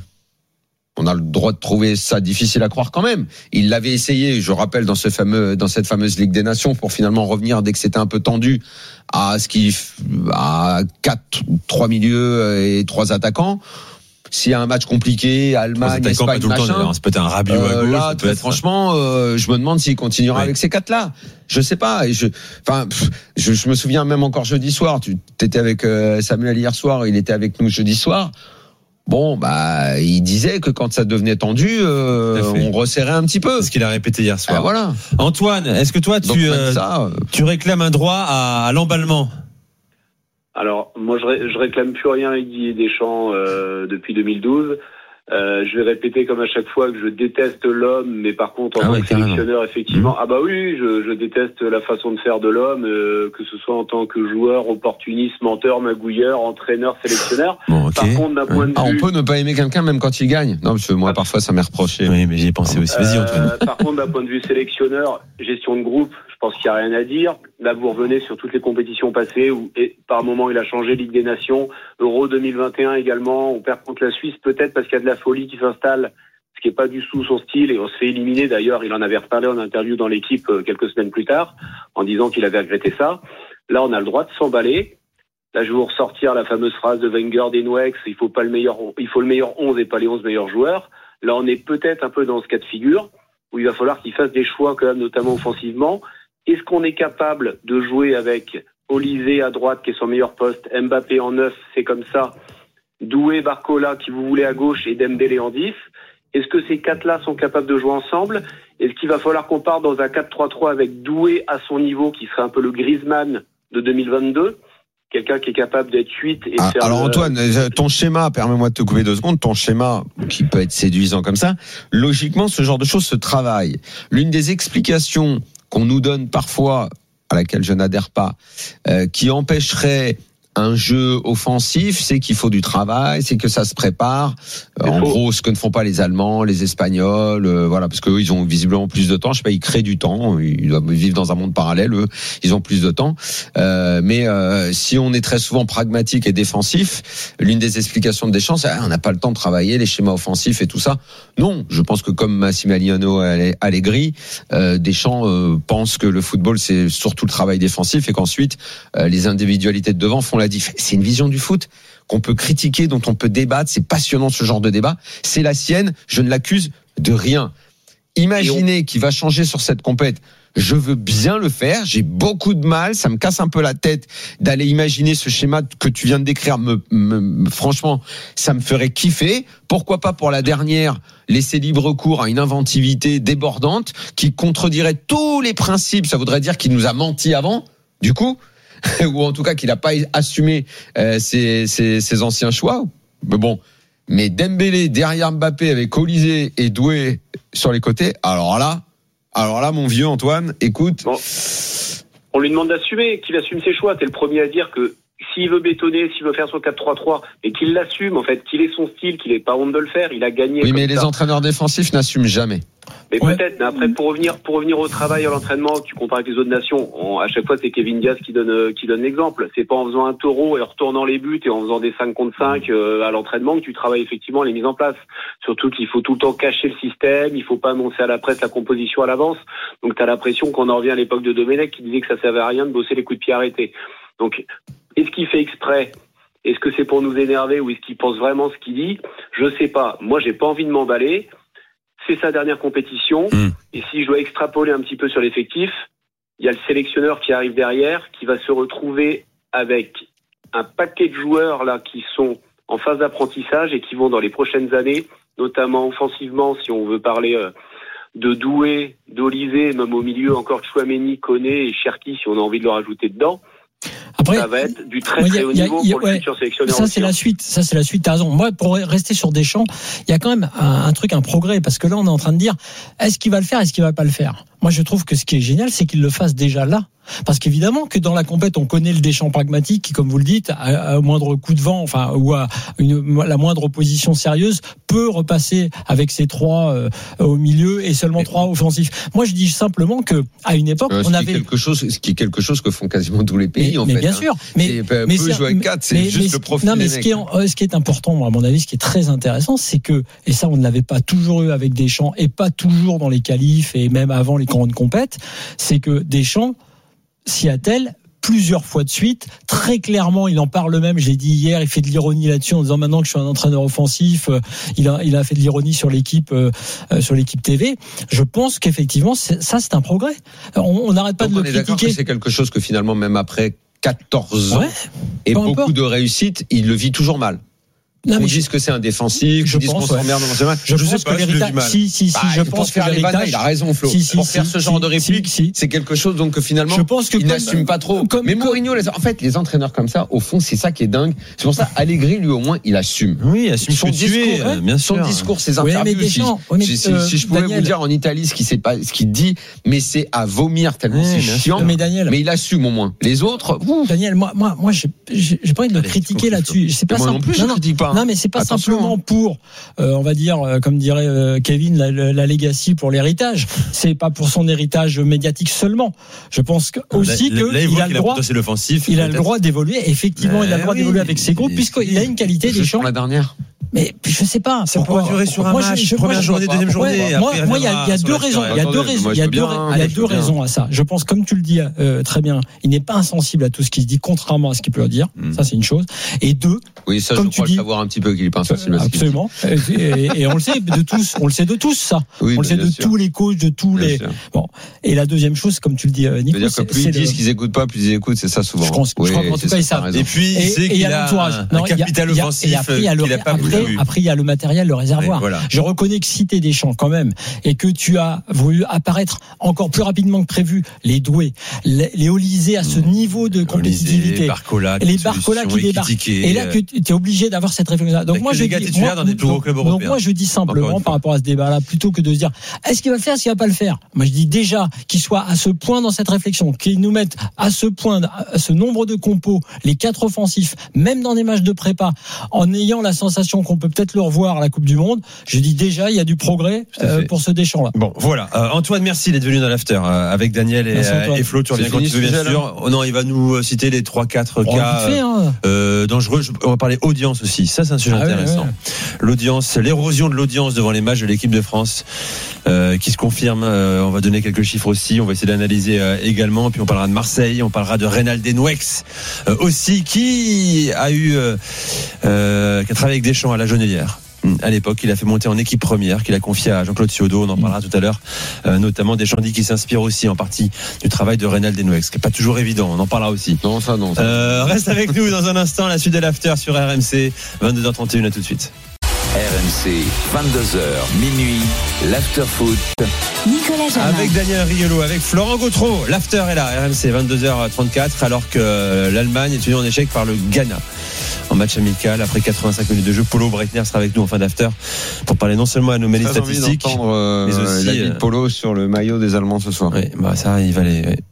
On a le droit de trouver ça difficile à croire quand même. Il l'avait essayé, je rappelle, dans ce fameux, dans cette fameuse Ligue des Nations pour finalement revenir dès que c'était un peu tendu à ce qui, à quatre, trois milieux et trois attaquants. S'il y a un match compliqué, Allemagne, Espagne, machin, temps, c'est peut-être un Rabiot euh, à gauche, là, très franchement, euh, je me demande s'il continuera ouais. avec ces quatre-là. Je sais pas. Et je, enfin, je, je me souviens même encore jeudi soir. Tu étais avec euh, Samuel hier soir. Il était avec nous jeudi soir. Bon, bah, il disait que quand ça devenait tendu, euh, on resserrait un petit peu. C'est ce qu'il a répété hier soir. Ah, voilà. Antoine, est-ce que toi, tu, Donc, euh, ça, euh... tu réclames un droit à, à l'emballement? Alors, moi, je, ré- je réclame plus rien avec Didier Deschamps euh, depuis deux mille douze. Euh, je vais répéter comme à chaque fois que je déteste l'homme, mais par contre en ah tant ouais, que sélectionneur, effectivement, mmh. ah bah oui, je, je déteste la façon de faire de l'homme, euh, que ce soit en tant que joueur, opportuniste, menteur, magouilleur, entraîneur, sélectionneur. Bon, okay. Par contre, d'un point de ah, vue, on peut ne pas aimer quelqu'un même quand il gagne. Non, parce que moi, ah. parfois, ça m'est reproché. Oui, mais j'y ai pensé aussi. Vas-y, Antoine. Euh, par contre, d'un point de vue sélectionneur, gestion de groupe, je pense qu'il n'y a rien à dire. Là, vous revenez sur toutes les compétitions passées où, et, par moment, il a changé Ligue des Nations, Euro deux mille vingt et un également. On perd contre la Suisse, peut-être parce qu'il y a de la folie qui s'installe, ce qui n'est pas du tout son style, et on se fait éliminer. D'ailleurs, il en avait reparlé en interview dans l'équipe quelques semaines plus tard, en disant qu'il avait regretté ça. Là, on a le droit de s'emballer. Là, je vais vous ressortir la fameuse phrase de Wenger d'Enwex, il faut pas le meilleur, il faut le meilleur onze et pas les onze meilleurs joueurs. Là, on est peut-être un peu dans ce cas de figure, où il va falloir qu'il fasse des choix quand même, notamment offensivement. Est-ce qu'on est capable de jouer avec Olysée à droite, qui est son meilleur poste, Mbappé en neuf, c'est comme ça, Doué, Barcola, qui vous voulez à gauche, et Dembélé en dix? Est-ce que ces quatre-là sont capables de jouer ensemble? Est-ce qu'il va falloir qu'on parte dans un quatre trois trois avec Doué à son niveau, qui serait un peu le Griezmann de deux mille vingt-deux? Quelqu'un qui est capable d'être huit et de ah, faire... Alors le... Antoine, ton schéma, permets-moi de te couper deux secondes, ton schéma, qui peut être séduisant comme ça, logiquement, ce genre de choses se travaille. L'une des explications qu'on nous donne parfois, à laquelle je n'adhère pas, euh, qui empêcherait un jeu offensif, c'est qu'il faut du travail, c'est que ça se prépare. Euh, en gros, ce que ne font pas les Allemands, les Espagnols, euh, voilà, parce qu'eux, ils ont visiblement plus de temps. Je sais pas, ils créent du temps. Ils doivent vivre dans un monde parallèle. Eux, ils ont plus de temps. Euh, mais euh, si on est très souvent pragmatique et défensif, l'une des explications de Deschamps, c'est ah, on n'a pas le temps de travailler les schémas offensifs et tout ça. Non, je pense que comme Massimiliano Allegri, euh, Deschamps euh, pense que le football c'est surtout le travail défensif et qu'ensuite euh, les individualités de devant font la diff. C'est une vision du foot qu'on peut critiquer, dont on peut débattre. C'est passionnant ce genre de débat. C'est la sienne. Je ne l'accuse de rien. Imaginez qu'il va changer sur cette compète. Je veux bien le faire. J'ai beaucoup de mal. Ça me casse un peu la tête d'aller imaginer ce schéma que tu viens de décrire. Me, me, me, franchement, ça me ferait kiffer. Pourquoi pas pour la dernière laisser libre cours à une inventivité débordante qui contredirait tous les principes. Ça voudrait dire qu'il nous a menti avant. Du coup. Ou en tout cas qu'il n'a pas assumé euh, ses, ses, ses anciens choix. Mais bon, mais Dembélé derrière Mbappé avec Olysée et Doué sur les côtés. Alors là, alors là, mon vieux Antoine, écoute. Bon. On lui demande d'assumer, qu'il assume ses choix. T'es le premier à dire que s'il veut bétonner, s'il veut faire son quatre trois trois, et qu'il l'assume en fait, qu'il ait son style, qu'il n'ait pas honte de le faire, il a gagné. Oui, mais ça. Les entraîneurs défensifs n'assument jamais. Mais ouais. Peut-être, mais après pour revenir pour revenir au travail, à l'entraînement, tu compares avec les autres nations, on, à chaque fois c'est Kevin Diaz qui donne qui donne l'exemple. C'est pas en faisant un taureau et en retournant les buts et en faisant des cinq contre cinq euh, à l'entraînement que tu travailles effectivement les mises en place. Surtout qu'il faut tout le temps cacher le système, il faut pas annoncer à la presse la composition à l'avance. Donc tu as l'impression qu'on en revient à l'époque de Domenech qui disait que ça servait à rien de bosser les coups de pied arrêtés. Donc est-ce qu'il fait exprès ? Est-ce que c'est pour nous énerver ou est-ce qu'il pense vraiment ce qu'il dit ? Je sais pas. Moi j'ai pas envie de m'emballer. C'est sa dernière compétition. Mmh. Et si je dois extrapoler un petit peu sur l'effectif, il y a le sélectionneur qui arrive derrière, qui va se retrouver avec un paquet de joueurs là qui sont en phase d'apprentissage et qui vont dans les prochaines années, notamment offensivement, si on veut parler euh, de Doué, d'Olysée, même au milieu encore Chouameni, Koné et Cherki, si on a envie de le rajouter dedans. Après, ça va être du très très haut niveau pour le futur sélectionneur. Ça c'est la suite, ça c'est la suite. T'as raison. Moi, pour rester sur Deschamps, il y a quand même un, un truc, un progrès, parce que là, on est en train de dire, est-ce qu'il va le faire, est-ce qu'il va pas le faire ? Moi, je trouve que ce qui est génial, c'est qu'il le fasse déjà là. Parce qu'évidemment que dans la compète, on connaît le Deschamps pragmatique qui, comme vous le dites, à, à moindre coup de vent, enfin, ou à une, la moindre opposition sérieuse, peut repasser avec ses trois euh, au milieu et seulement mais, trois offensifs. Moi, je dis simplement que à une époque, euh, on avait quelque chose, ce qui est quelque chose que font quasiment tous les pays. Mais, en mais fait, bien hein. sûr, mais c'est, mais peu c'est, jouer avec quatre, c'est mais, juste mais, le profil. Non, mais des ce mecs. qui est, ce qui est important, à mon avis, ce qui est très intéressant, c'est que, et ça, on ne l'avait pas toujours eu avec Deschamps, et pas toujours dans les qualifs et même avant les grandes compètes, c'est que Deschamps s'y attelle plusieurs fois de suite, très clairement, il en parle même, je l'ai dit hier, il fait de l'ironie là-dessus en disant maintenant que je suis un entraîneur offensif, il a, il a fait de l'ironie sur l'équipe, euh, sur l'équipe T V. Je pense qu'effectivement, c'est, ça c'est un progrès. On n'arrête pas Donc de on le est critiquer. Que c'est quelque chose que finalement, même après quatorze ans ouais, et beaucoup importe. de réussite, il le vit toujours mal. Non, on mais dit je, que c'est un défensif, je dis qu'on s'emmerde dans ce match. Je, je pense que l'héritage, si, si, si, bah, je pense que l'héritage, il a raison, Flo. Si, si, pour si, faire ce si, genre de réplique, si, si. c'est quelque chose donc que finalement, je pense que il comme, n'assume pas trop. Comme, mais Mourinho, les, en fait, les entraîneurs comme ça, au fond, c'est ça qui est dingue. C'est pour ça, Allegri, lui, au moins, il assume. Oui, il assume son ce discours, es, euh, bien sûr. Son discours, ses interviews. Oui, si, gens, oui, si, euh, si je pouvais Daniel. vous dire en Italie ce qu'il sait pas, ce qu'il dit, mais c'est à vomir tellement oui, c'est chiant. Mais Daniel, mais il assume au moins. Les autres, ouf. Daniel, moi, moi, moi, j'ai, j'ai pas envie de le critiquer là-dessus. C'est pas moi non plus, je critique pas. Non, mais c'est pas simplement pour Euh, on va dire, euh, comme dirait euh, Kevin, la, la, la legacy pour l'héritage. C'est pas pour son héritage médiatique seulement. Je pense que, aussi là, que là, il, il a le droit, offensif, il a le droit d'évoluer. Effectivement, mais il a le droit oui, d'évoluer avec ses groupes puisqu'il a une qualité des champs. La dernière. Mais je sais pas. Ça pourrait durer sur un moi, match, je, première moi, journée, deuxième journée. Moi, moi, il y a, y a deux raisons. Il y a deux raisons. Il y a deux, il y a deux raisons à ça. Je pense, comme tu le dis euh, très bien, il n'est pas insensible à tout ce qui se dit, contrairement à ce qu'il peut dire. Mm. Ça, c'est une chose. Et deux. Oui, ça, comme je crois tu dis, le savoir un petit peu qu'il n'est pas insensible. À absolument. Et, et, et on le sait de tous. On le sait de tous, ça. Oui, on le sait de sûr. tous les coachs, de tous bien les. Sûr. Bon. Et la deuxième chose, comme tu le dis, Nico, c'est que plus ils disent qu'ils écoutent pas, plus ils écoutent. C'est ça souvent. Je pense. Je crois qu'en tout cas, ils savent. Et puis, il sait qu'il a un capital offensif qu'il n'a pas pris. après, oui. après, il y a le matériel, le réservoir. Oui, voilà. Je reconnais que si t'es Deschamps quand même, et que tu as voulu apparaître encore plus rapidement que prévu, les doués, les, les Olysée à ce mmh. niveau de compétitivité, les Barcola, les Barcola qui débarquent. Et là, que tu es obligé d'avoir cette réflexion. Donc moi, je les dis, moi, dans des plus gros clubs donc européens. moi, je dis simplement par rapport à ce débat-là, plutôt que de se dire, est-ce qu'il va le faire, est-ce qu'il va pas le faire? Moi, je dis déjà qu'il soit à ce point dans cette réflexion, qu'il nous mette à ce point, à ce nombre de compos, les quatre offensifs, même dans des matchs de prépa, en ayant la sensation qu'on peut peut-être le revoir à la Coupe du Monde. Je dis déjà, il y a du progrès euh, pour ce Deschamps-là. Bon, voilà. Euh, Antoine, merci d'être venu dans l'after euh, avec Daniel et, euh, et Flo. Tu reviens quand tu veux, bien sûr. Oh non, il va nous citer les trois quatre oh, cas fait, hein. euh, dangereux. On va parler audience aussi. Ça, c'est un sujet ah, intéressant. Ouais, ouais. L'audience, l'érosion de l'audience devant les matchs de l'équipe de France euh, qui se confirme. Euh, on va donner quelques chiffres aussi. On va essayer d'analyser euh, également. Puis on parlera de Marseille. On parlera de Reynald Denouex euh, aussi, qui a eu, euh, euh, qui a travaillé avec Deschamps à la Jonelière. À l'époque, il a fait monter en équipe première, qu'il a confié à Jean-Claude Ciodo. On en parlera tout à l'heure, euh, notamment Deschamps dit qui s'inspire aussi en partie du travail de Reynald Denouex, qui n'est pas toujours évident. On en parlera aussi. Non, ça non. Ça. Euh, reste avec nous dans un instant. La suite de l'after sur R M C, vingt-deux heures trente et une. À tout de suite. R M C, vingt-deux heures, minuit, l'after foot. Nicolas Jamin. Avec Daniel Riolo, avec Florent Gautreau. L'after est là, R M C, vingt-deux heures trente-quatre, alors que l'Allemagne est tenue en échec par le Ghana. En match amical, après quatre-vingt-cinq minutes de jeu, Polo Breitner sera avec nous en fin d'after pour parler non seulement anomalies statistiques, euh, mais aussi la vie de Polo sur le maillot des Allemands ce soir. Oui, bah ça, il va les. Ouais.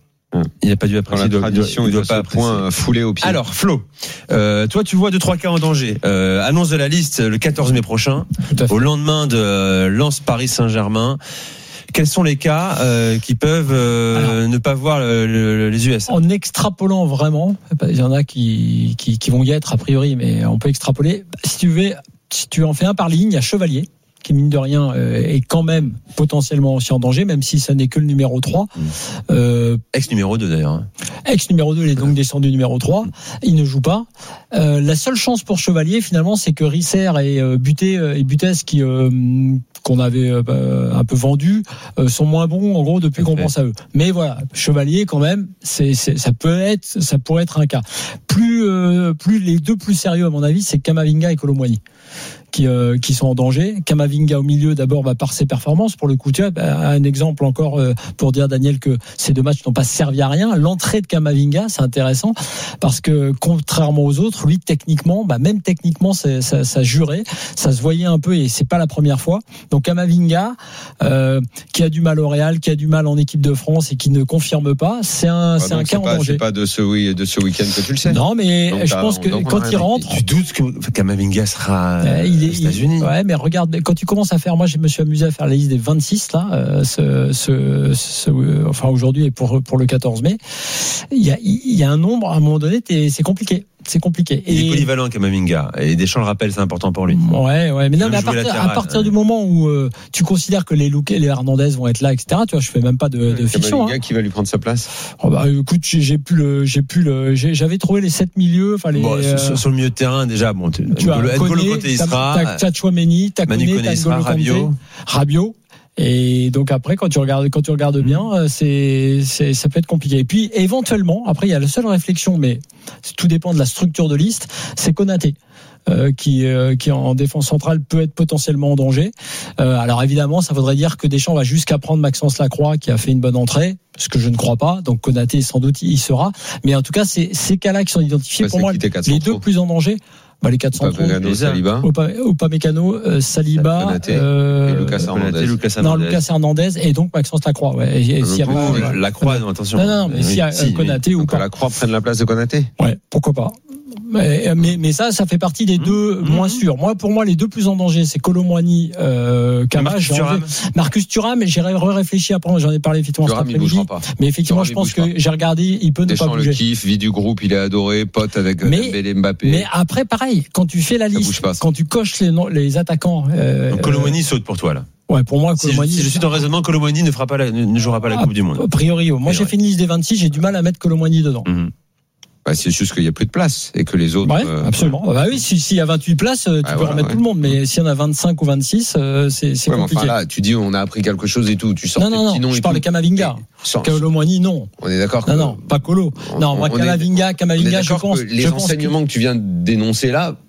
Il n'a pas dû apprécier. La tradition, il doit, il doit, il doit pas point foulé au pied. Alors, Flo, euh, toi, tu vois deux trois cas en danger. Euh, annonce de la liste le quatorze mai prochain, au lendemain de euh, Lens Paris Saint-Germain. Quels sont les cas euh, qui peuvent euh, Alors, ne pas voir le, le, les U S? En extrapolant vraiment, il y en a qui, qui, qui vont y être a priori, mais on peut extrapoler. Si tu veux, si tu en fais un par ligne, il y a Chevalier, qui mine de rien euh, est quand même potentiellement aussi en danger, même si ça n'est que le numéro trois. Mmh. Euh, ex numéro deux d'ailleurs. Ex numéro deux, il est donc descendu numéro trois. Il ne joue pas. Euh, la seule chance pour Chevalier, finalement, c'est que Risser et euh, Buté euh, et Butès, qui euh, qu'on avait euh, un peu vendu, euh, sont moins bons en gros depuis qu'on pense à eux. Mais voilà, Chevalier quand même, c'est, c'est ça peut être, ça pourrait être un cas. Plus euh, plus les deux plus sérieux à mon avis, c'est Kamavinga et Kolo Muani. Qui, euh, qui sont en danger. Kamavinga au milieu d'abord bah, par ses performances. Pour le coup, tu vois, bah, un exemple encore euh, pour dire, Daniel, que ces deux matchs n'ont pas servi à rien. L'entrée de Kamavinga, c'est intéressant parce que contrairement aux autres, lui techniquement, bah, même techniquement, c'est, ça, ça jurait, ça se voyait un peu et c'est pas la première fois. Donc Kamavinga, euh, qui a du mal au Real, qui a du mal en équipe de France et qui ne confirme pas, c'est un, ah, c'est un cas pas, en danger. C'est pas de ce, oui, de ce week-end que tu le sais. Non, mais donc, je pense que quand il rentre, tu doutes que Kamavinga sera. Euh, il aux États-Unis. Il, ouais, mais regarde, quand tu commences à faire, moi je me suis amusé à faire la liste des vingt-six là, euh, ce, ce, ce, euh, enfin aujourd'hui et pour pour le quatorze mai, il y a il y a un nombre à un moment donné, c'est compliqué. C'est compliqué. Il et... est polyvalent, Kamavinga. Et Deschamps le rappelle, c'est important pour lui. Ouais, ouais. Mais non, mais à partir, à partir ouais. du moment où euh, tu considères que les Luque, les Hernandez vont être là, et cetera. Tu vois, je fais même pas de, de fiction. Kamavinga hein. qui va lui prendre sa place. Oh bah, écoute, j'ai, j'ai pu le, j'ai pu le, j'ai, j'avais trouvé les sept milieux. Enfin les. Bon, euh, sur, sur le milieu de terrain déjà, bon, tu, tu as N'Golo Kanté, il sera. T'as, t'as Chouameni, t'as Koné, t'as N'Golo Kanté, Rabiot. Et donc après, quand tu regardes, quand tu regardes bien, c'est, c'est, ça peut être compliqué. Et puis éventuellement, après, il y a la seule réflexion, mais tout dépend de la structure de liste, c'est Konaté. Euh, qui, euh, qui en défense centrale peut être potentiellement en danger. Euh, alors évidemment, ça voudrait dire que Deschamps va jusqu'à prendre Maxence Lacroix qui a fait une bonne entrée, ce que je ne crois pas. Donc Konaté, sans doute, il sera. Mais en tout cas, c'est ces cas-là qui sont identifiés. Bah, pour moi, les deux plus en danger. Bah, les quatre centraux. Upamecano, Saliba. Upamecano, euh, Saliba. Konaté, euh, et Lucas Hernandez. Lucas Hernandez. Non, Lucas Hernandez et donc Maxence Lacroix. Ouais. Et, et euh, s'il y a beaucoup, pas, Lacroix, non, attention. Non, non, mais oui, s'il y a si, Konaté oui. ou pas. Lacroix prenne la place de Konaté. Ouais, pourquoi pas. Mais, mais, mais ça, ça fait partie des deux mmh. moins sûrs. Moi, pour moi, les deux plus en danger, c'est Kolo Muani, euh, Kama, Marcus Thuram. Marcus Thuram, j'ai réfléchi après, j'en ai parlé effectivement Thuram, cet après-midi. Mais effectivement, Thuram, je pense que j'ai regardé, il peut Deschamps ne pas bouger. Le kiffe, vie du groupe, il est adoré, pote avec mais, Dembélé, Mbappé. Mais après, pareil, quand tu fais la liste, pas, quand tu coches les, les attaquants. Euh, Kolo Muani saute pour toi, là. Ouais, pour moi, si, si je suis dans le raisonnement, Kolo Muani ne fera pas la, ne jouera pas la ah, Coupe du Monde. A priori, moi, a j'ai fait une liste des vingt-six, j'ai du mal à mettre Kolo Muani dedans. Mm-hmm. Bah, c'est juste qu'il n'y a plus de place et que les autres. Ouais, euh, absolument. Bah oui, s'il si y a vingt-huit places, tu ah, peux voilà, remettre ouais. tout le monde. Mais s'il y en a vingt-cinq ou vingt-six, euh, c'est, c'est ouais, compliqué. Enfin là, tu dis on a appris quelque chose et tout. Tu sors non, non, non. non je parle de Kamavinga. Kolo Muani, non. On est d'accord. Non, que, non, pas Colo. Non, moi, Kamavinga, Kamavinga, je pense. Que les je enseignements pense que... que tu viens de dénoncer là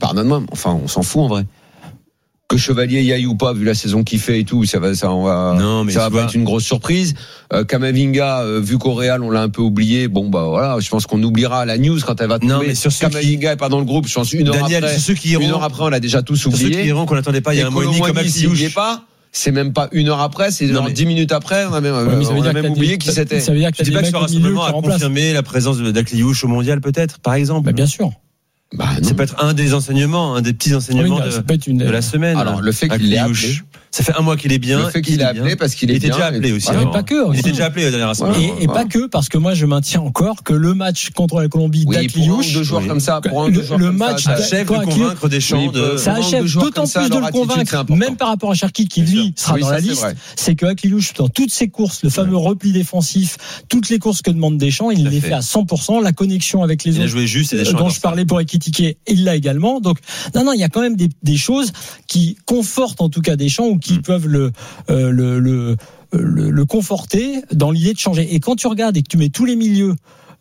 pardonne-moi, enfin, on s'en fout en vrai. Que Chevalier y aille ou pas, vu la saison qu'il fait et tout, ça va, ça, on va, non, mais ça va vois... pas être une grosse surprise. Euh, Kamavinga, euh, vu qu'au Real on l'a un peu oublié, bon bah voilà, je pense qu'on oubliera la news quand elle va tomber. Non, mais sur Kamavinga qui... est pas dans le groupe, je pense une heure Daniel, après. Ceux qui iront... Une heure après, on l'a déjà tous oublié. Ceux qui iront qu'on n'attendait pas il y a un mois et demi comme Akliouche. Il n'y est pas. C'est même pas une heure après, c'est genre dix minutes après, on a même, ouais, on a même oublié qui c'était. Ça veut dire que tu dis pas que ce rassemblement a confirmé la présence d'Akliouche au mondial, peut-être, par exemple. Bah, bien sûr. Bah, ça peut être un des enseignements, un des petits enseignements oui, de, une... de la semaine. Alors, le fait qu'il l'ait appelé. Ça fait un mois qu'il est bien. Le fait qu'il l'ait appelé parce qu'il est il était bien. déjà appelé aussi. Ouais, pas que. Il était déjà appelé la dernière semaine. Et, et pas que, parce que moi, je maintiens encore que le match contre la Colombie oui, d'Akliouche. Pour un ou deux joueurs oui. comme ça, pour un le, deux joueurs le comme match ça, ça achève de convaincre Deschamps. De... Ça achève d'autant plus de le convaincre, même par rapport à Cherki, qui lui sera dans la liste. C'est que Akliouche, dans toutes ses courses, le fameux repli défensif, toutes les courses que demande Deschamps, il les fait à cent pour cent. La connexion avec les autres. Il a joué juste et Deschamps. Dont je parlais pour Ekitike, il l'a également. Donc, non, non, il y a quand même des, des choses qui confortent en tout cas Deschamps ou qui peuvent le, euh, le, le, le, le conforter dans l'idée de changer. Et quand tu regardes et que tu mets tous les milieux,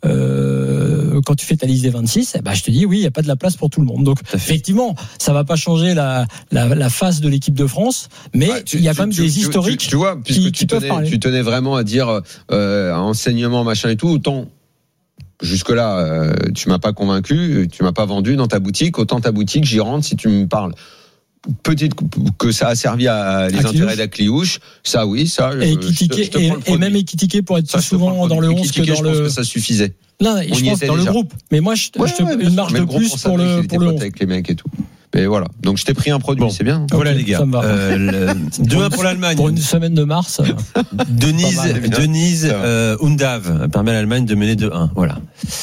euh, quand tu fais ta liste des vingt-six, eh ben, je te dis oui, il n'y a pas de la place pour tout le monde. Donc effectivement, ça va pas changer la, la, la face de l'équipe de France, mais ouais, tu, il y a quand même tu, des tu, historiques. Tu, tu vois, puisque qui, tu, qui tenais, peuvent tu tenais vraiment à dire euh, enseignement machin et tout, autant. Jusque-là, euh, tu m'as pas convaincu, tu m'as pas vendu dans ta boutique. Autant ta boutique, j'y rentre si tu me parles. Peut-être que ça a servi à les Akliouche. Intérêts d'Akliouche. Ça, oui, ça. Et, je, je te, je te et, et même Ekitike pour être ça, plus souvent dans le onze que dans je le. Je pense que ça suffisait. Non, et je pense dans déjà. Le groupe. Mais moi, je, ouais, je te ouais, une marge de plus pour le pour le onze. Avec les mecs et tout. Mais voilà. Donc je t'ai pris un produit, bon, c'est bien. Voilà okay, les gars. Euh, deux un pour l'Allemagne. Pour une semaine de mars. Denise, Denise euh, Undav permet à l'Allemagne de mener deux un. Voilà.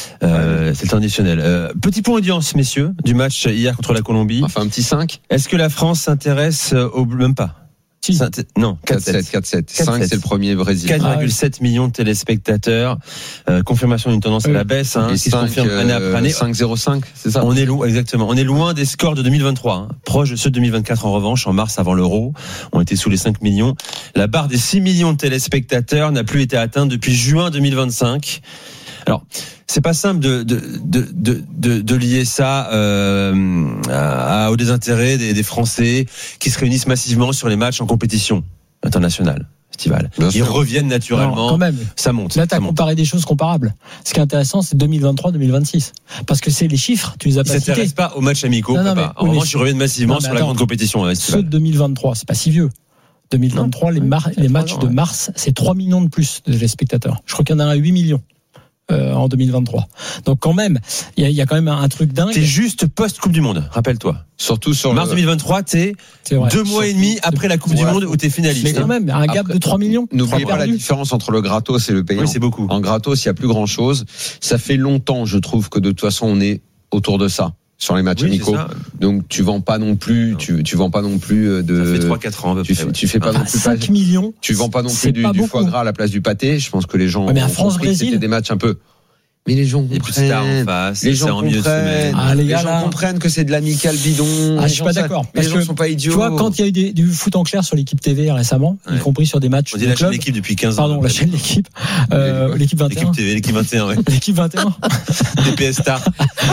Euh, c'est le temps additionnel. Euh, petit point audience, messieurs, du match hier contre la Colombie. Enfin un petit cinq. Est-ce que la France s'intéresse au même pas? Si. Non, quatre sept. quatre sept. cinq, c'est le premier Brésil. quatre virgule sept ah, oui. millions de téléspectateurs. Euh, confirmation d'une tendance oui. à la baisse, hein, qui se confirme année après année. cinq zéro cinq, c'est ça? On est loin, exactement. On est loin des scores de deux mille vingt-trois, hein. Proche de ceux de deux mille vingt-quatre en revanche, en mars avant l'Euro. On était sous les cinq millions. La barre des six millions de téléspectateurs n'a plus été atteinte depuis juin deux mille vingt-cinq. Alors, c'est pas simple de de de de de, de lier ça euh, à, à, au désintérêt des, des Français qui se réunissent massivement sur les matchs en compétition internationale. Estivale. Ils sûr. Reviennent naturellement. Non, quand même. Ça monte. Là, tu as comparé monte. des choses comparables. Ce qui est intéressant, c'est deux mille vingt-trois deux mille vingt-six. Parce que c'est les chiffres, tu les as pas cités. Ils ne s'intéressent pas aux matchs amicaux. Non, non, mais, en revanche, ils reviennent massivement non, sur attends, la grande compétition. Ceux de deux mille vingt-trois, c'est pas si vieux. deux mille vingt-trois, non, les, mar- les matchs de mars, c'est trois millions de plus de téléspectateurs. Je crois qu'il y en a huit millions. Euh, en deux mille vingt-trois. Donc quand même, il y, y a quand même un, un truc dingue. T'es juste post-Coupe du Monde, rappelle-toi. Surtout sur mars le... deux mille vingt-trois, t'es vrai. deux mois et demi après la Coupe ouais. du Monde où t'es finaliste. Mais quand même, un gap après, de trois millions. N'oubliez pas la différence entre le gratos et le payant. Oui, c'est beaucoup. En gratos, il n'y a plus grand-chose. Ça fait longtemps, je trouve, que de toute façon, on est autour de ça. Sur les matchs oui, amicaux. Donc tu vends pas non plus, non. tu tu vends pas non plus de. Ça fait trois quatre ans. À peu tu, près, ouais. tu fais pas enfin, non plus cinq millions. Tu vends pas non plus du, du foie gras à la place du pâté. Je pense que les gens. Ouais, mais à ont France compris que c'était des matchs un peu. Mais les gens comprennent. En face, les gens comprennent. Ah, les, les gars, gens là. comprennent que c'est de l'amical bidon. Ah, je suis pas d'accord. Les gens sont pas idiots. Tu vois, quand il y a eu des, du foot en clair sur l'équipe T V récemment, ouais. y compris sur des matchs. On dit la chaîne l'équipe depuis quinze ans. Pardon, la chaîne l'équipe. Euh, l'équipe vingt et un. L'équipe T V, l'équipe vingt et un, ouais. L'équipe vingt et un. D P S Star.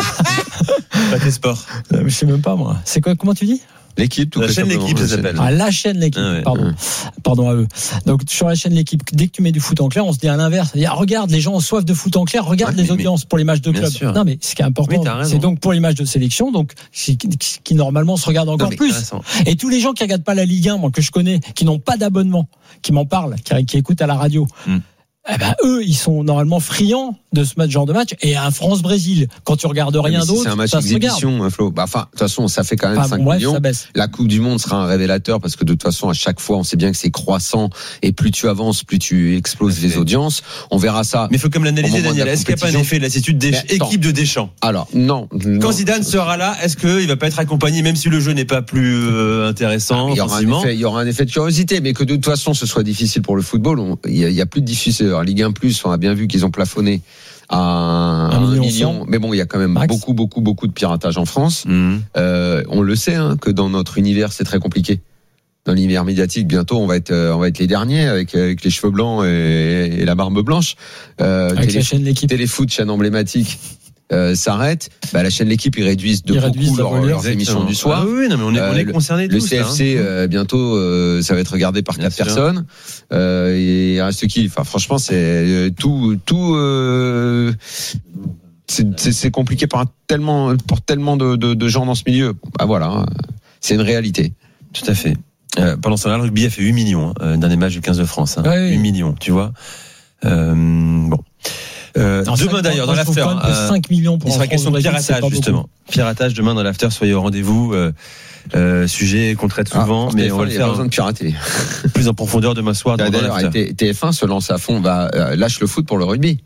Pas tes sports. Je sais même pas, moi. C'est quoi, comment tu dis? L'équipe, tout la chaîne l'équipe, ça s'appelle. Ah, la chaîne l'équipe, ah ouais, pardon. Ouais. Pardon à eux. Donc, sur la chaîne l'équipe, dès que tu mets du foot en clair, on se dit à l'inverse. Ah, regarde, les gens ont soif de foot en clair, regarde ouais, les audiences pour les matchs de club. Non, mais ce qui est important, oui, c'est donc pour les matchs de sélection, donc, qui, qui normalement se regardent encore non, plus. Et tous les gens qui regardent pas la Ligue un, moi, que je connais, qui n'ont pas d'abonnement, qui m'en parlent, qui, qui écoutent à la radio. Mm. Eh ben, eux, ils sont normalement friands de ce match, genre de match. Et un France-Brésil, quand tu regardes rien si d'autre, c'est un match ça se regarde. Flo. Bah, enfin, de toute façon, ça fait quand même enfin, cinq bon, bref, millions. La Coupe du Monde sera un révélateur parce que de toute façon, à chaque fois, on sait bien que c'est croissant et plus tu avances, plus tu exploses les audiences. On verra ça. Mais il faut comme l'analyser, Daniel. Est-ce qu'il n'y a pas un effet de lassitude des équipes de Deschamps? Alors, non. Quand Zidane sera là, est-ce qu'il va pas être accompagné, même si le jeu n'est pas plus euh, intéressant? Ah, il y aura un effet, il y aura un effet de curiosité, mais que de toute façon, ce soit difficile pour le football. On, il y a, il y a plus de diffuseurs. Ligue un plus, on a bien vu qu'ils ont plafonné à un, un million, million. Mais bon, il y a quand même Max. beaucoup, beaucoup, beaucoup de piratage en France. Mmh. Euh, on le sait, hein, que dans notre univers, c'est très compliqué. Dans l'univers médiatique, bientôt, on va être, on va être les derniers avec, avec les cheveux blancs et, et la barbe blanche. Euh, avec télé, la chaîne l'équipe. Téléfoot, chaîne emblématique. euh, s'arrête, bah, la chaîne L'équipe ils réduisent de Ils beaucoup réduisent la leur, volure. leurs émissions du soir. Ah oui, non, mais on est, on est Euh, concernés Le tous. C F C là, hein. euh, bientôt euh, ça va être regardé par Bien quatre sûr. personnes. Euh, et il reste qui? Enfin franchement c'est euh, tout tout. Euh, c'est, c'est, c'est compliqué par un, tellement pour tellement de, de, de gens dans ce milieu. Bah voilà, c'est une réalité. Tout à fait. Euh, pendant ce temps-là, le rugby a fait huit millions, hein, dernier match du quinze de France. Hein. Ouais, oui. huit millions, tu vois. Euh, bon. Euh, Alors, demain cinq- d'ailleurs, moi, dans je trouve l'after, quand même que euh, cinq millions pour il un sera France question de Brésil, c'est piratage pas justement. beaucoup. Piratage demain dans l'after, soyez au rendez-vous. Euh, euh, sujet qu'on traite souvent, Ah, mais T F un, on va le il y a pas faire besoin de pirater. plus en profondeur demain soir dans, dans D'ailleurs, l'after. T F un se lance à fond, va euh, lâche le foot pour le rugby.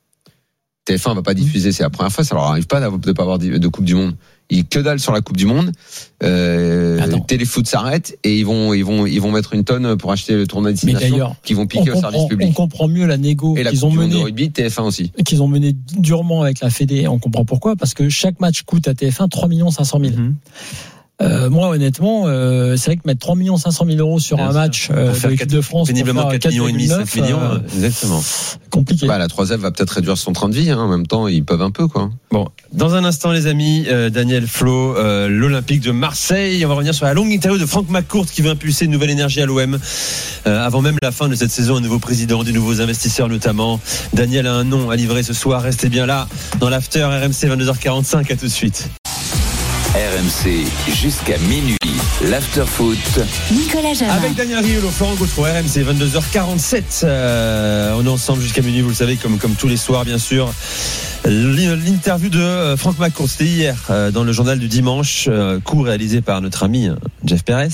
T F un va pas diffuser, c'est la première fois, ça leur arrive pas de pas avoir de Coupe du Monde. Ils que dalle sur la Coupe du Monde. Euh, Téléfoot s'arrête et ils vont ils vont ils vont mettre une tonne pour acheter le tournoi de Mais destination d'ailleurs, qui vont on piquer au service comprend, on public. comprend mieux la négo Et la qu'ils Coupe ont du Monde de menée, rugby, T F un aussi. qu'ils ont mené durement avec la Fédé. On comprend pourquoi, parce que chaque match coûte à T F un trois millions cinq cent mille. Mhm. Euh, moi, honnêtement, euh, c'est vrai que mettre trois millions cinq cent mille euros sur Bien un sûr. match Pour euh, faire de l'équipe quatre- de France, pour péniblement faire quatre millions et demi, quatre cinq millions, euh, exactement. compliqué. Bah, la trois F va peut-être réduire son train de vie. Hein. En même temps, ils peuvent un peu quoi. Bon, dans un instant, les amis, euh, Daniel Flo, euh, l'Olympique de Marseille. On va revenir sur la longue interview de Franck McCourt qui veut impulser une nouvelle énergie à l'O M. Euh, avant même la fin de cette saison, un nouveau président, des nouveaux investisseurs notamment. Daniel a un nom à livrer ce soir. Restez bien là dans l'after R M C vingt-deux heures quarante-cinq. À tout de suite. R M C jusqu'à minuit. L'after-foot. Nicolas Jamin. Avec Daniel Riolo, Florent Gautreau, R M C vingt-deux heures quarante-sept. Euh, on est ensemble jusqu'à minuit, vous le savez, comme, comme tous les soirs, bien sûr. L'interview de Franck McCourt, c'était hier, euh, dans le journal du dimanche, euh, coup réalisé par notre ami Jeff Perez.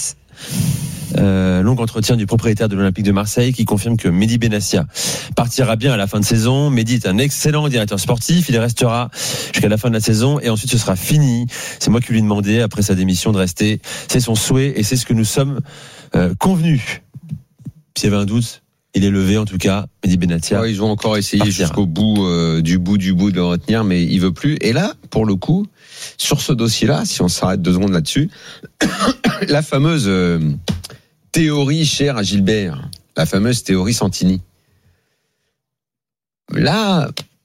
Euh, long entretien du propriétaire de l'Olympique de Marseille qui confirme que Mehdi Benassia partira bien à la fin de saison. Mehdi est un excellent directeur sportif, il restera jusqu'à la fin de la saison et ensuite ce sera fini. C'est moi qui lui ai demandé après sa démission de rester. C'est son souhait et c'est ce que nous sommes euh, convenus. S'il y avait un doute, il est levé en tout cas. Mehdi Benassia. Ouais, ils ont encore essayé partira. jusqu'au bout euh, du bout du bout de le retenir, mais il veut plus. Et là, pour le coup, sur ce dossier-là, si on s'arrête deux secondes là-dessus, la fameuse euh, théorie chère à Gilbert, la fameuse théorie Santini. Là,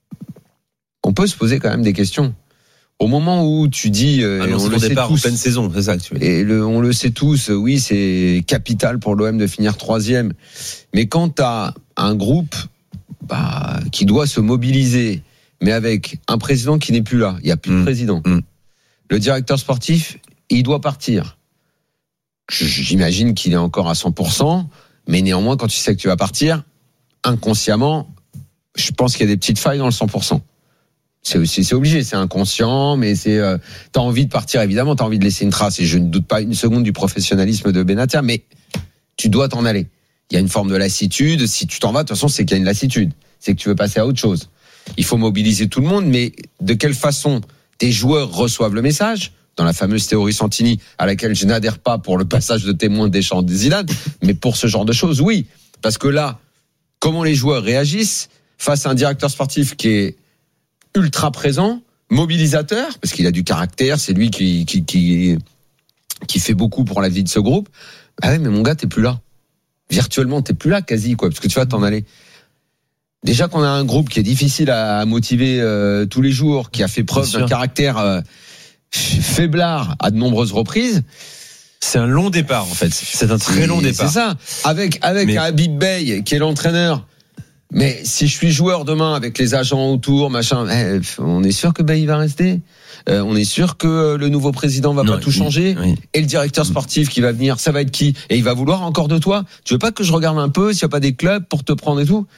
on peut se poser quand même des questions. Au moment où tu dis, euh, Ah non, on c'est le ton sait départ tous, en pleine saison, c'est ça que tu veux dire. et le, on le sait tous, oui, c'est capital pour l'O M de finir troisième. Mais quand tu as un groupe bah, qui doit se mobiliser, mais avec un président qui n'est plus là, il n'y a plus mmh. de président. Mmh. Le directeur sportif, il doit partir. J'imagine qu'il est encore à cent pour cent, mais néanmoins, quand tu sais que tu vas partir, inconsciemment, je pense qu'il y a des petites failles dans le cent pour cent. C'est aussi, c'est obligé, c'est inconscient, mais c'est, euh, t'as envie de partir, évidemment, t'as envie de laisser une trace, et je ne doute pas une seconde du professionnalisme de Benatia, mais tu dois t'en aller. Il y a une forme de lassitude, si tu t'en vas, de toute façon, c'est qu'il y a une lassitude. C'est que tu veux passer à autre chose. Il faut mobiliser tout le monde, mais de quelle façon tes joueurs reçoivent le message? Dans la fameuse théorie Santini, à laquelle je n'adhère pas pour le passage de témoin des champs de Zidane, mais pour ce genre de choses, oui. Parce que là, comment les joueurs réagissent face à un directeur sportif qui est ultra présent, mobilisateur, parce qu'il a du caractère, c'est lui qui, qui, qui, qui fait beaucoup pour la vie de ce groupe. Ah ouais, mais mon gars, t'es plus là. Virtuellement, t'es plus là, quasi, quoi, parce que tu vas t'en aller. Déjà qu'on a un groupe qui est difficile à motiver euh, tous les jours, qui a fait preuve d'un caractère euh, faiblard à de nombreuses reprises. C'est un long départ, en fait. C'est un très long départ. C'est ça. Avec, avec mais... Habib Bey, qui est l'entraîneur. Mais si je suis joueur demain avec les agents autour, machin, eh, on est sûr que Bey va rester. Euh, on est sûr que le nouveau président va non, pas tout oui, changer. Oui. Et le directeur sportif qui va venir, ça va être qui? Et il va vouloir encore de toi. Tu veux pas que je regarde un peu s'il n'y a pas des clubs pour te prendre et tout?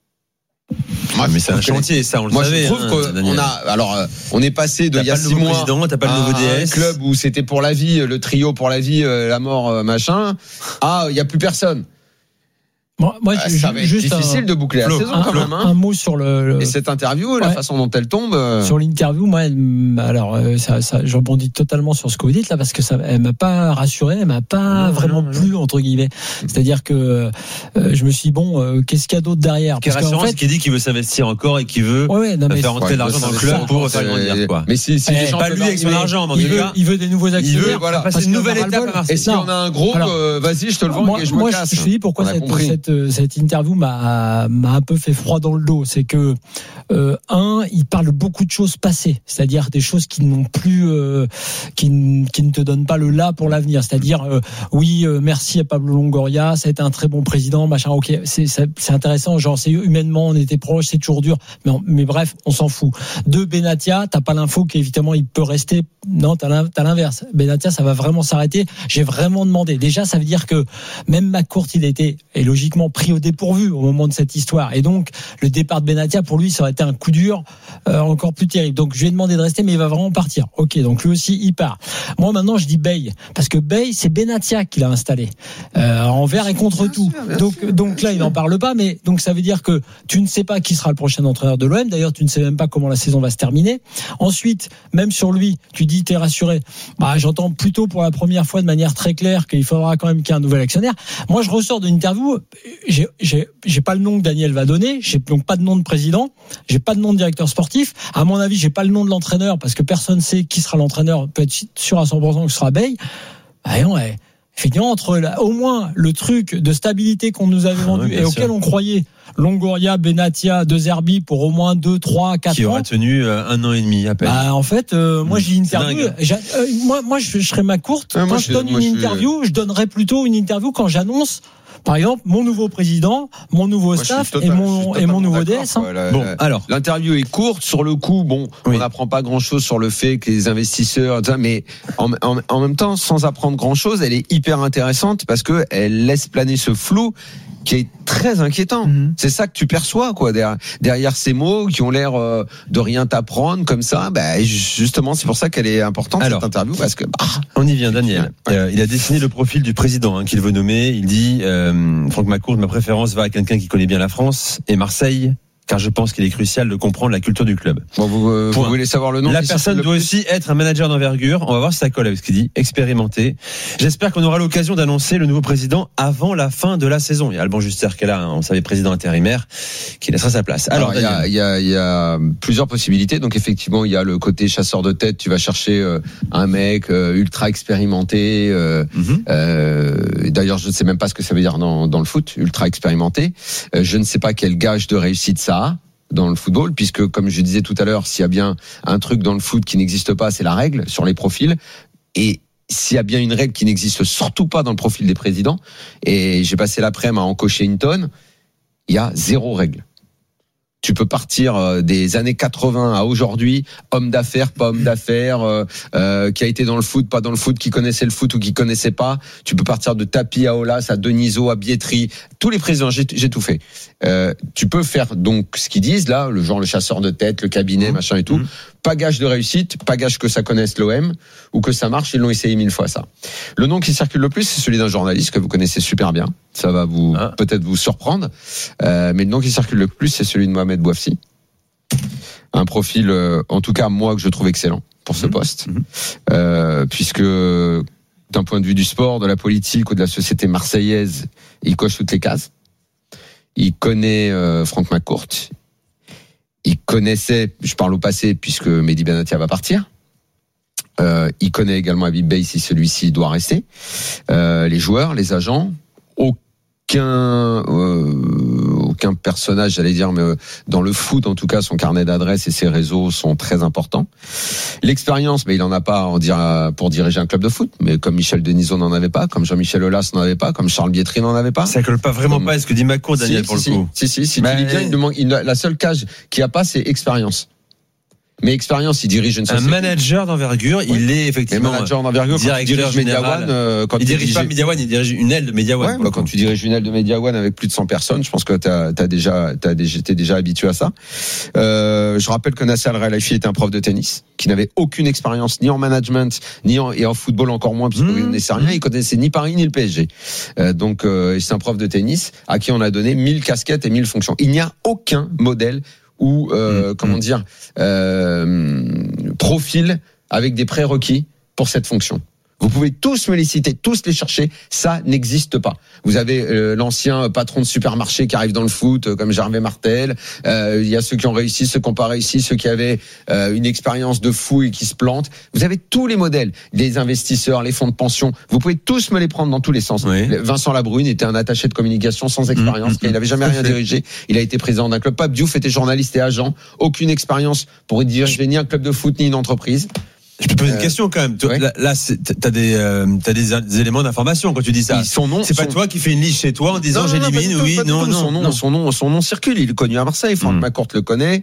Moi, mais c'est un chantier, ça, on le Moi, savait. Moi, je trouve hein, qu'on a, alors, euh, on est passé de il y a six mois t'as pas le nouveau D S. Un club où c'était pour la vie, le trio pour la vie, euh, la mort, euh, machin. Ah, il y a plus personne. Moi, moi ah, ça va être juste difficile un, de boucler la saison un, quand même. Hein. Un mot sur le, le... Et cette interview, ouais. La façon dont elle tombe. Euh... Sur l'interview, moi, elle, alors, ça, ça, je rebondis totalement sur ce que vous dites là parce que ça, elle m'a pas rassuré, elle m'a pas non, vraiment non, plu non. entre guillemets. C'est-à-dire que euh, je me suis dit, bon, euh, qu'est-ce qu'il y a d'autre derrière? Qui est rassurant, c'est qu'il dit qu'il veut s'investir encore et qu'il veut ouais, ouais, non, faire rentrer ouais, l'argent dans le club pour faire grandir quoi. Mais si, si les gens pas lui avec son argent, mais il veut, il veut des nouveaux actionnaires. Il veut voilà, passer une nouvelle étape à Marseille. Et si on a un gros, vas-y, je te le vends et je me casse. Je me suis dit pourquoi cette cette cette interview m'a m'a un peu fait froid dans le dos. C'est que euh, un, il parle beaucoup de choses passées, c'est-à-dire des choses qui n'ont plus, euh, qui qui ne te donnent pas le là pour l'avenir. C'est-à-dire euh, oui, euh, merci à Pablo Longoria, ça a été un très bon président, machin. Ok, c'est c'est, c'est intéressant. Genre, c'est humainement, on était proches, c'est toujours dur. Mais on, mais bref, on s'en fout. Deux, Benatia, t'as pas l'info qu'évidemment il peut rester. Non, t'as t'as l'inverse. Benatia, ça va vraiment s'arrêter. J'ai vraiment demandé. Déjà, ça veut dire que même McCourt, il était et logiquement pris au dépourvu au moment de cette histoire. Et donc, le départ de Benatia, pour lui, ça aurait été un coup dur euh, encore plus terrible. Donc, je lui ai demandé de rester, mais il va vraiment partir. Ok, donc lui aussi, il part. Moi, maintenant, je dis Bey, parce que Bey, c'est Benatia qui l'a installé euh, envers et contre bien tout. Sûr, donc, sûr, donc là, il n'en parle pas, mais donc ça veut dire que tu ne sais pas qui sera le prochain entraîneur de l'O M. D'ailleurs, tu ne sais même pas comment la saison va se terminer. Ensuite, même sur lui, tu dis, t'es rassuré. Bah, j'entends plutôt pour la première fois de manière très claire qu'il faudra quand même qu'il y ait un nouvel actionnaire. Moi, je ressors d'une interview, j'ai, j'ai, j'ai pas le nom que Daniel va donner, j'ai donc pas de nom de président, j'ai pas de nom de directeur sportif. À mon avis, j'ai pas le nom de l'entraîneur parce que personne sait qui sera l'entraîneur. On peut être sûr à cent pour cent que ce sera Bey. Bah, non, ouais. Effectivement, entre la, au moins le truc de stabilité qu'on nous avait vendu ah oui, et auquel sûr. on croyait, Longoria, Benatia, De Zerbi pour au moins deux, trois, quatre ans. Qui aura tenu euh, un an et demi à peine. Bah, en fait, euh, moi, j'ai une interview. Euh, moi, moi, je, je serais ma courte. Ah, quand je, je donne une je interview, suis... je donnerais plutôt une interview quand j'annonce. Par exemple, mon nouveau président, mon nouveau Moi, staff total, et mon et mon nouveau D S. Hein. La, bon, alors l'interview est courte sur le coup. Bon, oui. on n'apprend pas grand-chose sur le fait que les investisseurs, mais en, en, en même temps, sans apprendre grand-chose, elle est hyper intéressante parce que elle laisse planer ce flou qui est très inquiétant. Mmh. C'est ça que tu perçois, quoi, derrière, derrière ces mots qui ont l'air euh, de rien t'apprendre comme ça. Bah, justement, c'est pour ça qu'elle est importante, alors, cette interview, parce que bah, on y vient, Daniel. Ouais. Euh, il a dessiné le profil du président hein, qu'il veut nommer. Il dit euh, Franck McCourt, ma préférence va à quelqu'un qui connaît bien la France et Marseille. Car je pense qu'il est crucial de comprendre la culture du club. Bon, vous, euh, vous voulez savoir le nom? La personne doit aussi être un manager d'envergure. On va voir si ça colle avec ce qu'il dit. Expérimenté. J'espère qu'on aura l'occasion d'annoncer le nouveau président avant la fin de la saison. Il y a Alban Juster qui est là, hein, on savait président intérimaire, qui laissera sa place. Alors, Alors il, y a, il, y a, il y a plusieurs possibilités. Donc effectivement, il y a le côté chasseur de tête. Tu vas chercher euh, un mec euh, ultra expérimenté. Euh, mm-hmm. euh, d'ailleurs, je ne sais même pas ce que ça veut dire dans, dans le foot, ultra expérimenté. Euh, je ne sais pas quel gage de réussite ça a dans le football, puisque comme je disais tout à l'heure, s'il y a bien un truc dans le foot qui n'existe pas, c'est la règle sur les profils. Et s'il y a bien une règle qui n'existe surtout pas dans le profil des présidents, et j'ai passé l'après-midi à encocher une tonne, il y a zéro règle. Tu peux partir des années quatre-vingts à aujourd'hui, homme d'affaires, pas homme d'affaires, euh, euh, qui a été dans le foot, pas dans le foot, qui connaissait le foot ou qui connaissait pas. Tu peux partir de Tapi à Aulas, à Denisot, à Bietri, tous les présidents, j'ai, j'ai tout fait. Euh, tu peux faire donc ce qu'ils disent là, le genre le chasseur de tête, le cabinet, mmh. machin et tout. Mmh. Pas gage de réussite, pas gage que ça connaisse l'O M ou que ça marche. Ils l'ont essayé mille fois ça. Le nom qui circule le plus, c'est celui d'un journaliste que vous connaissez super bien. Ça va vous ah. peut-être vous surprendre, euh, mais le nom qui circule le plus, c'est celui de Mohamed Bouafsi. Un profil, euh, en tout cas moi que je trouve excellent pour ce mmh. poste, mmh. Euh, puisque d'un point de vue du sport, de la politique ou de la société marseillaise, il coche toutes les cases. Il connaît euh, Franck McCourt. Il connaissait, je parle au passé, puisque Mehdi Benatia va partir. Euh, il connaît également Habib Bey si celui-ci doit rester. Euh, les joueurs, les agents, aucun, euh, aucun personnage, j'allais dire, mais dans le foot en tout cas, son carnet d'adresses et ses réseaux sont très importants. L'expérience, mais il en a pas en dire, pour diriger un club de foot, mais comme Michel Denisot n'en avait pas, comme Jean-Michel Aulas n'en avait pas, comme Charles Bietri n'en avait pas. Ça colle pas vraiment comme... pas à ce que dit Macron, Daniel, si, pour si, le coup. Si, si, si, si mais... tu dis bien, il demande, il, la seule cage qu'il n'y a pas, c'est expérience. Mais expérience, il dirige une société. Un manager d'envergure, oui. il est effectivement. Un manager d'envergure, quand tu diriges Media One, euh, quand il tu dirige dirige... pas Media One, il dirige une aile de Media One. Ouais, bah, quand tu diriges une aile de Media One avec plus de cent personnes, je pense que t'as, t'as déjà, t'as déjà, t'es déjà habitué à ça. Euh, je rappelle que Nasser Al-Khelaifi était un prof de tennis, qui n'avait aucune expérience, ni en management, ni en, et en football encore moins, parce qu'il mmh. ne connaissait rien, il connaissait ni Paris, ni le P S G. Euh, donc, euh, c'est un prof de tennis à qui on a donné mille casquettes et mille fonctions. Il n'y a aucun modèle ou euh, mmh. comment dire euh, profil avec des prérequis pour cette fonction. Vous pouvez tous me les citer, tous les chercher. Ça n'existe pas. Vous avez euh, l'ancien patron de supermarché qui arrive dans le foot, euh, comme Gervais Martel. Euh, il y a ceux qui ont réussi, ceux qui n'ont pas réussi, ceux qui avaient euh, une expérience de fou et qui se plantent. Vous avez tous les modèles, les investisseurs, les fonds de pension. Vous pouvez tous me les prendre dans tous les sens. Oui. Vincent Labrune était un attaché de communication sans expérience. Mmh, mmh, il n'avait jamais rien dirigé. Il a été président d'un club. Pape Diouf était journaliste et agent. Aucune expérience pour diriger ni un club de foot ni une entreprise. Je peux te poser une question quand même. Ouais. Là, là t'as des, euh, t'as des, des éléments d'information quand tu dis ça. Son nom, c'est pas son... toi qui fais une liste chez toi en disant non, j'élimine, non, oui, tout, non, non, son nom, non. Son nom, son nom circule. Il est connu à Marseille. Franck mmh. McCourt le connaît.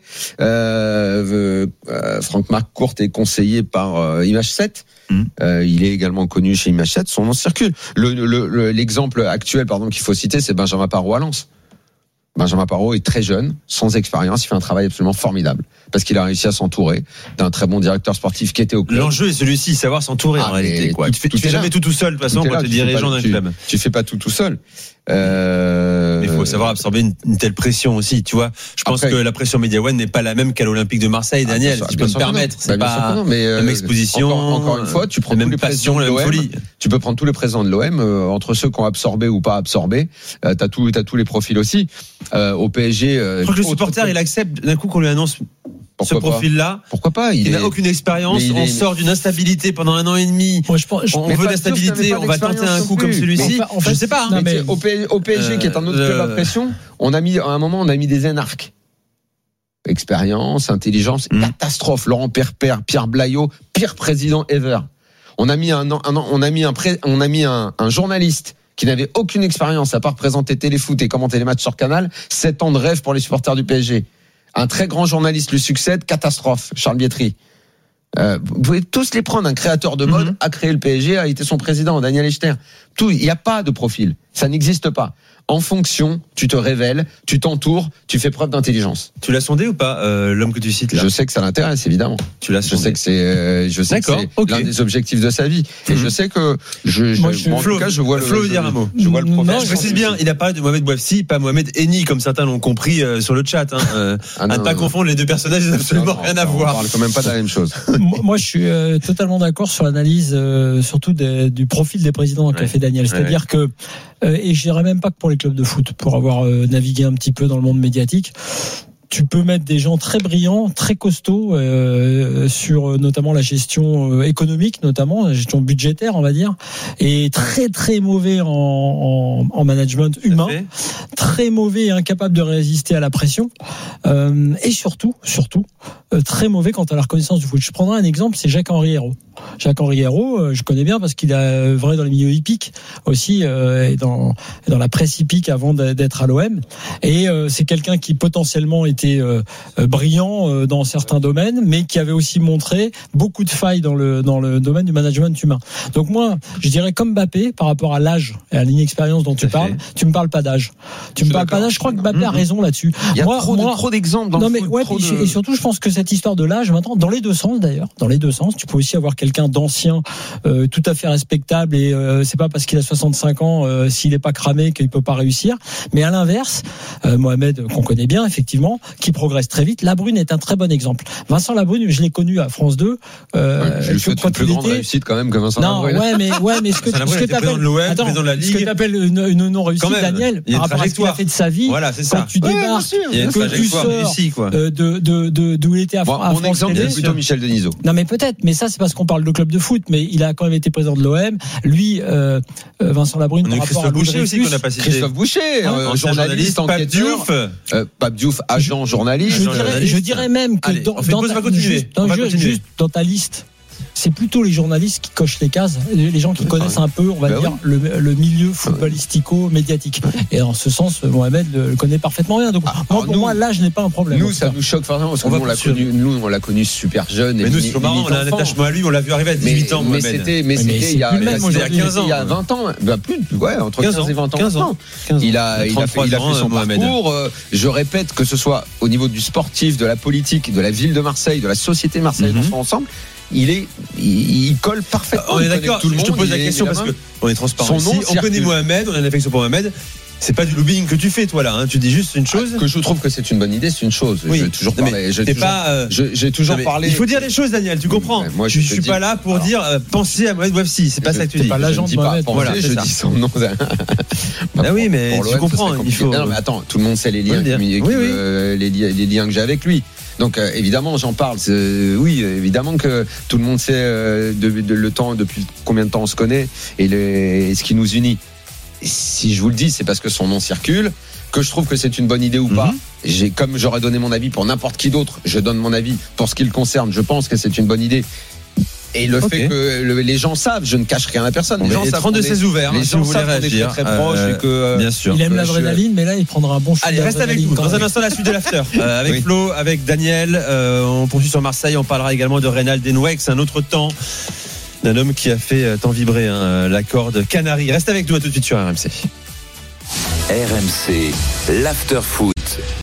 Euh, euh, Franck McCourt est conseillé par euh, Image sept. Mmh. Euh, il est également connu chez Image sept. Son nom circule. Le, le, le, l'exemple actuel, pardon, qu'il faut citer, c'est Benjamin Parot à Lens. Benjamin Parot est très jeune, sans expérience, il fait un travail absolument formidable parce qu'il a réussi à s'entourer d'un très bon directeur sportif qui était au club. L'enjeu est celui-ci, savoir s'entourer ah, en réalité. Quoi. Tu fais, tu fais jamais tout tout seul de toute façon quand tu es dirigeant d'un club. Tu fais pas tout tout seul. Euh... Mais il faut savoir absorber une, une telle pression aussi, tu vois. Je pense Après, que la pression Media One n'est pas la même qu'à l'Olympique de Marseille, Daniel. Ah, si je peux me permettre, c'est bah, pas non, mais la même exposition. Encore, encore une fois, tu prends tous les présidents de l'O M. Tu peux prendre tous les présidents de l'O M euh, entre ceux qui ont absorbé ou pas absorbé. Euh, t'as tout, t'as tous les profils aussi. Euh, au P S G. Euh, je crois que le supporter, truc. il accepte d'un coup qu'on lui annonce. Pourquoi ce profil-là, pourquoi pas il, il est... n'a aucune expérience, on est... sort d'une instabilité pendant un an et demi. Moi, je pense, je... On veut de la stabilité, on va tenter un coup comme celui-ci. En fait, je sais pas. Non, mais... Au, P... au P S G, euh, qui est un autre club euh... à pression, on a mis à un moment, on a mis des énarques. Expérience, intelligence, mmh. catastrophe. Laurent Perper, Pierre Blaillot, pire président ever. On a mis un, un, un on a mis un, pré... on a mis un, un journaliste qui n'avait aucune expérience à part présenter Téléfoot et commenter les matchs sur Canal. Sept ans de rêve pour les supporters du P S G. Un très grand journaliste lui succède, catastrophe, Charles Bietri. Euh, vous pouvez tous les prendre. Un créateur de mode mm-hmm. a créé le P S G, a été son président, Daniel Echter. Tout, il n'y a pas de profil. Ça n'existe pas. En fonction, tu te révèles, tu t'entoures, tu fais preuve d'intelligence. Tu l'as sondé ou pas, euh, l'homme que tu cites là ? Je sais que ça l'intéresse, évidemment. Tu l'as sondé. Je sais que c'est, euh, je sais D'accord, que c'est okay. l'un des objectifs de sa vie. Et mmh. je sais que, je, je, Moi, je en Flo, tout cas, je vois Flo le, dire un mot. Je vois le profil. Non, je précise bien, il a parlé de Mohamed Bouafsi, pas Mohamed Eni, comme certains l'ont compris euh, sur le chat. Hein. Euh, ah non, à ne pas non, confondre non. les deux personnages, ils n'ont absolument non, rien non, à voir. On parle quand même pas de la même chose. Moi, je suis euh, totalement d'accord sur l'analyse, euh, surtout des, du profil des présidents qu'a ouais. fait Daniel. C'est-à-dire ouais. que, euh, et je dirais même pas que pour les clubs de foot, pour avoir euh, navigué un petit peu dans le monde médiatique, tu peux mettre des gens très brillants, très costauds euh, sur notamment la gestion euh, économique, notamment la gestion budgétaire, on va dire, et très très mauvais en, en, en management humain, très mauvais et incapable de résister à la pression, euh, et surtout, surtout, euh, très mauvais quant à la reconnaissance du foot. Je prendrai un exemple, c'est Jacques-Henri Hérault. Jacques-Henri Hérault, euh, je connais bien parce qu'il a œuvré dans les milieux hippiques aussi, euh, et dans, dans la presse hippique avant d'être à l'O M, et euh, c'est quelqu'un qui potentiellement était euh, brillant euh, dans certains domaines, mais qui avait aussi montré beaucoup de failles dans le dans le domaine du management humain. Donc moi, je dirais comme Mbappé par rapport à l'âge et à l'inexpérience dont tu parles, tu me parles pas d'âge. Tu me parles pas d'âge. Je crois que Mbappé mmh. a raison là-dessus. Il y a moi, trop, moi, de, trop d'exemples dans non, le mais foot. Ouais, trop et, de... et surtout, je pense que cette histoire de l'âge, maintenant, dans les deux sens d'ailleurs, dans les deux sens, tu peux aussi avoir quelqu'un d'ancien, euh, tout à fait respectable, et euh, c'est pas parce qu'il a soixante-cinq ans, euh, s'il est pas cramé, qu'il peut pas réussir. Mais à l'inverse, euh, Mohamed, qu'on connaît bien effectivement, qui progresse très vite. Labrune est un très bon exemple. Vincent Labrune, je l'ai connu à France deux. Euh, ouais, je lui souhaite une plus grande était... réussite quand même que Vincent non, Labrune. Non, ouais, mais ouais, mais ce que, ce que t'appelles, attends, ce que t'appelles une, une non réussite, Daniel, par rapport à ce qu'il a fait de sa vie. Voilà, c'est ça. Quand tu débarques, ouais, que tu sors ici, quoi. de de de d'où il était à, bon, à mon France exemple, c'est plutôt Michel Denisot. Non, mais peut-être, mais ça, c'est parce qu'on parle de club de foot, mais il a quand même été président de l'O M. Lui, euh, Vincent Labrune, par rapport à Boucher aussi qu'on a pas cité. Christophe Boucher, journaliste, enquêteur. Pape Diouf, agent journaliste. Je dirais même que Allez, dans, dans, ta, juste, dans, juste dans ta liste, c'est plutôt les journalistes qui cochent les cases, les gens qui oui, connaissent un peu, on va bah dire, oui. le, le milieu footballistico-médiatique. Et en ce sens, Mohamed le connaît parfaitement bien. Donc, ah, moi, pour nous, moi, là, je n'ai pas un problème. Nous, ça nous choque forcément parce que nous, on l'a connu, nous, on l'a connu super jeune. Mais nous, c'est marrant, on a un attachement à lui, on l'a vu arriver à dix-huit ans, mais c'était, mais c'était il y a quinze ans, il y a vingt ans, bah plus, ouais, entre quinze et vingt ans. quinze ans. Il a, il a fait, il a fait son parcours. Je répète que ce soit au niveau du sportif, de la politique, de la ville de Marseille, de la société de Marseille, ensemble. Il est, il, il colle parfaitement. On est d'accord. Tout le monde, je te pose la question parce que on est transparent. Son nom, ici, on connaît Mohamed, on a une affection pour Mohamed. C'est pas du lobbying que tu fais, toi, là. Hein. Tu dis juste une chose. Ah, que je trouve que c'est une bonne idée, c'est une chose. Oui. J'ai toujours Non, parlé. J'ai t'es toujours, pas, euh... je, j'ai toujours non, parlé. Il faut dire les choses, Daniel, tu comprends. Ouais, moi, je, je je suis dis, pas là pour alors, dire euh, pensez à Mohamed Bouafsi, c'est pas je, ça que tu dis. pas l'agent je de dis pas Mohamed. penser, Voilà, je c'est dis ça. son nom. Ah oui, mais Pour tu l'O M, comprends, ce serait il faut. compliqué. Non, mais attends, tout le monde sait les liens, dire. qui, Oui, qui, oui. euh, les, li- les liens que j'ai avec lui. Donc euh, évidemment, j'en parle. C'est, euh, oui, évidemment que tout le monde sait euh, de, de, le temps, depuis combien de temps on se connaît et, le, et ce qui nous unit. Et si je vous le dis, c'est parce que son nom circule, que je trouve que c'est une bonne idée ou pas. Mm-hmm. J'ai, comme j'aurais donné mon avis pour n'importe qui d'autre, je donne mon avis pour ce qui le concerne. Je pense que c'est une bonne idée. Et le okay. fait que le, les gens savent, je ne cache rien à personne. Les bon, gens savent trente-deux seize ouverts. Les si gens vous voulez savent qu'on est très, très proches euh, et que euh, bien sûr. Il aime euh, l'adrénaline, mais là il prendra un bon shoot. Allez, reste avec nous. Dans un instant, la suite de l'after euh, avec oui. Flo, avec Daniel. Euh, on poursuit sur Marseille. On parlera également de Reynald Denouex, un autre temps d'un homme qui a fait tant vibrer hein, la corde Canaries. Reste avec nous à tout de suite sur R M C. R M C, l'after foot.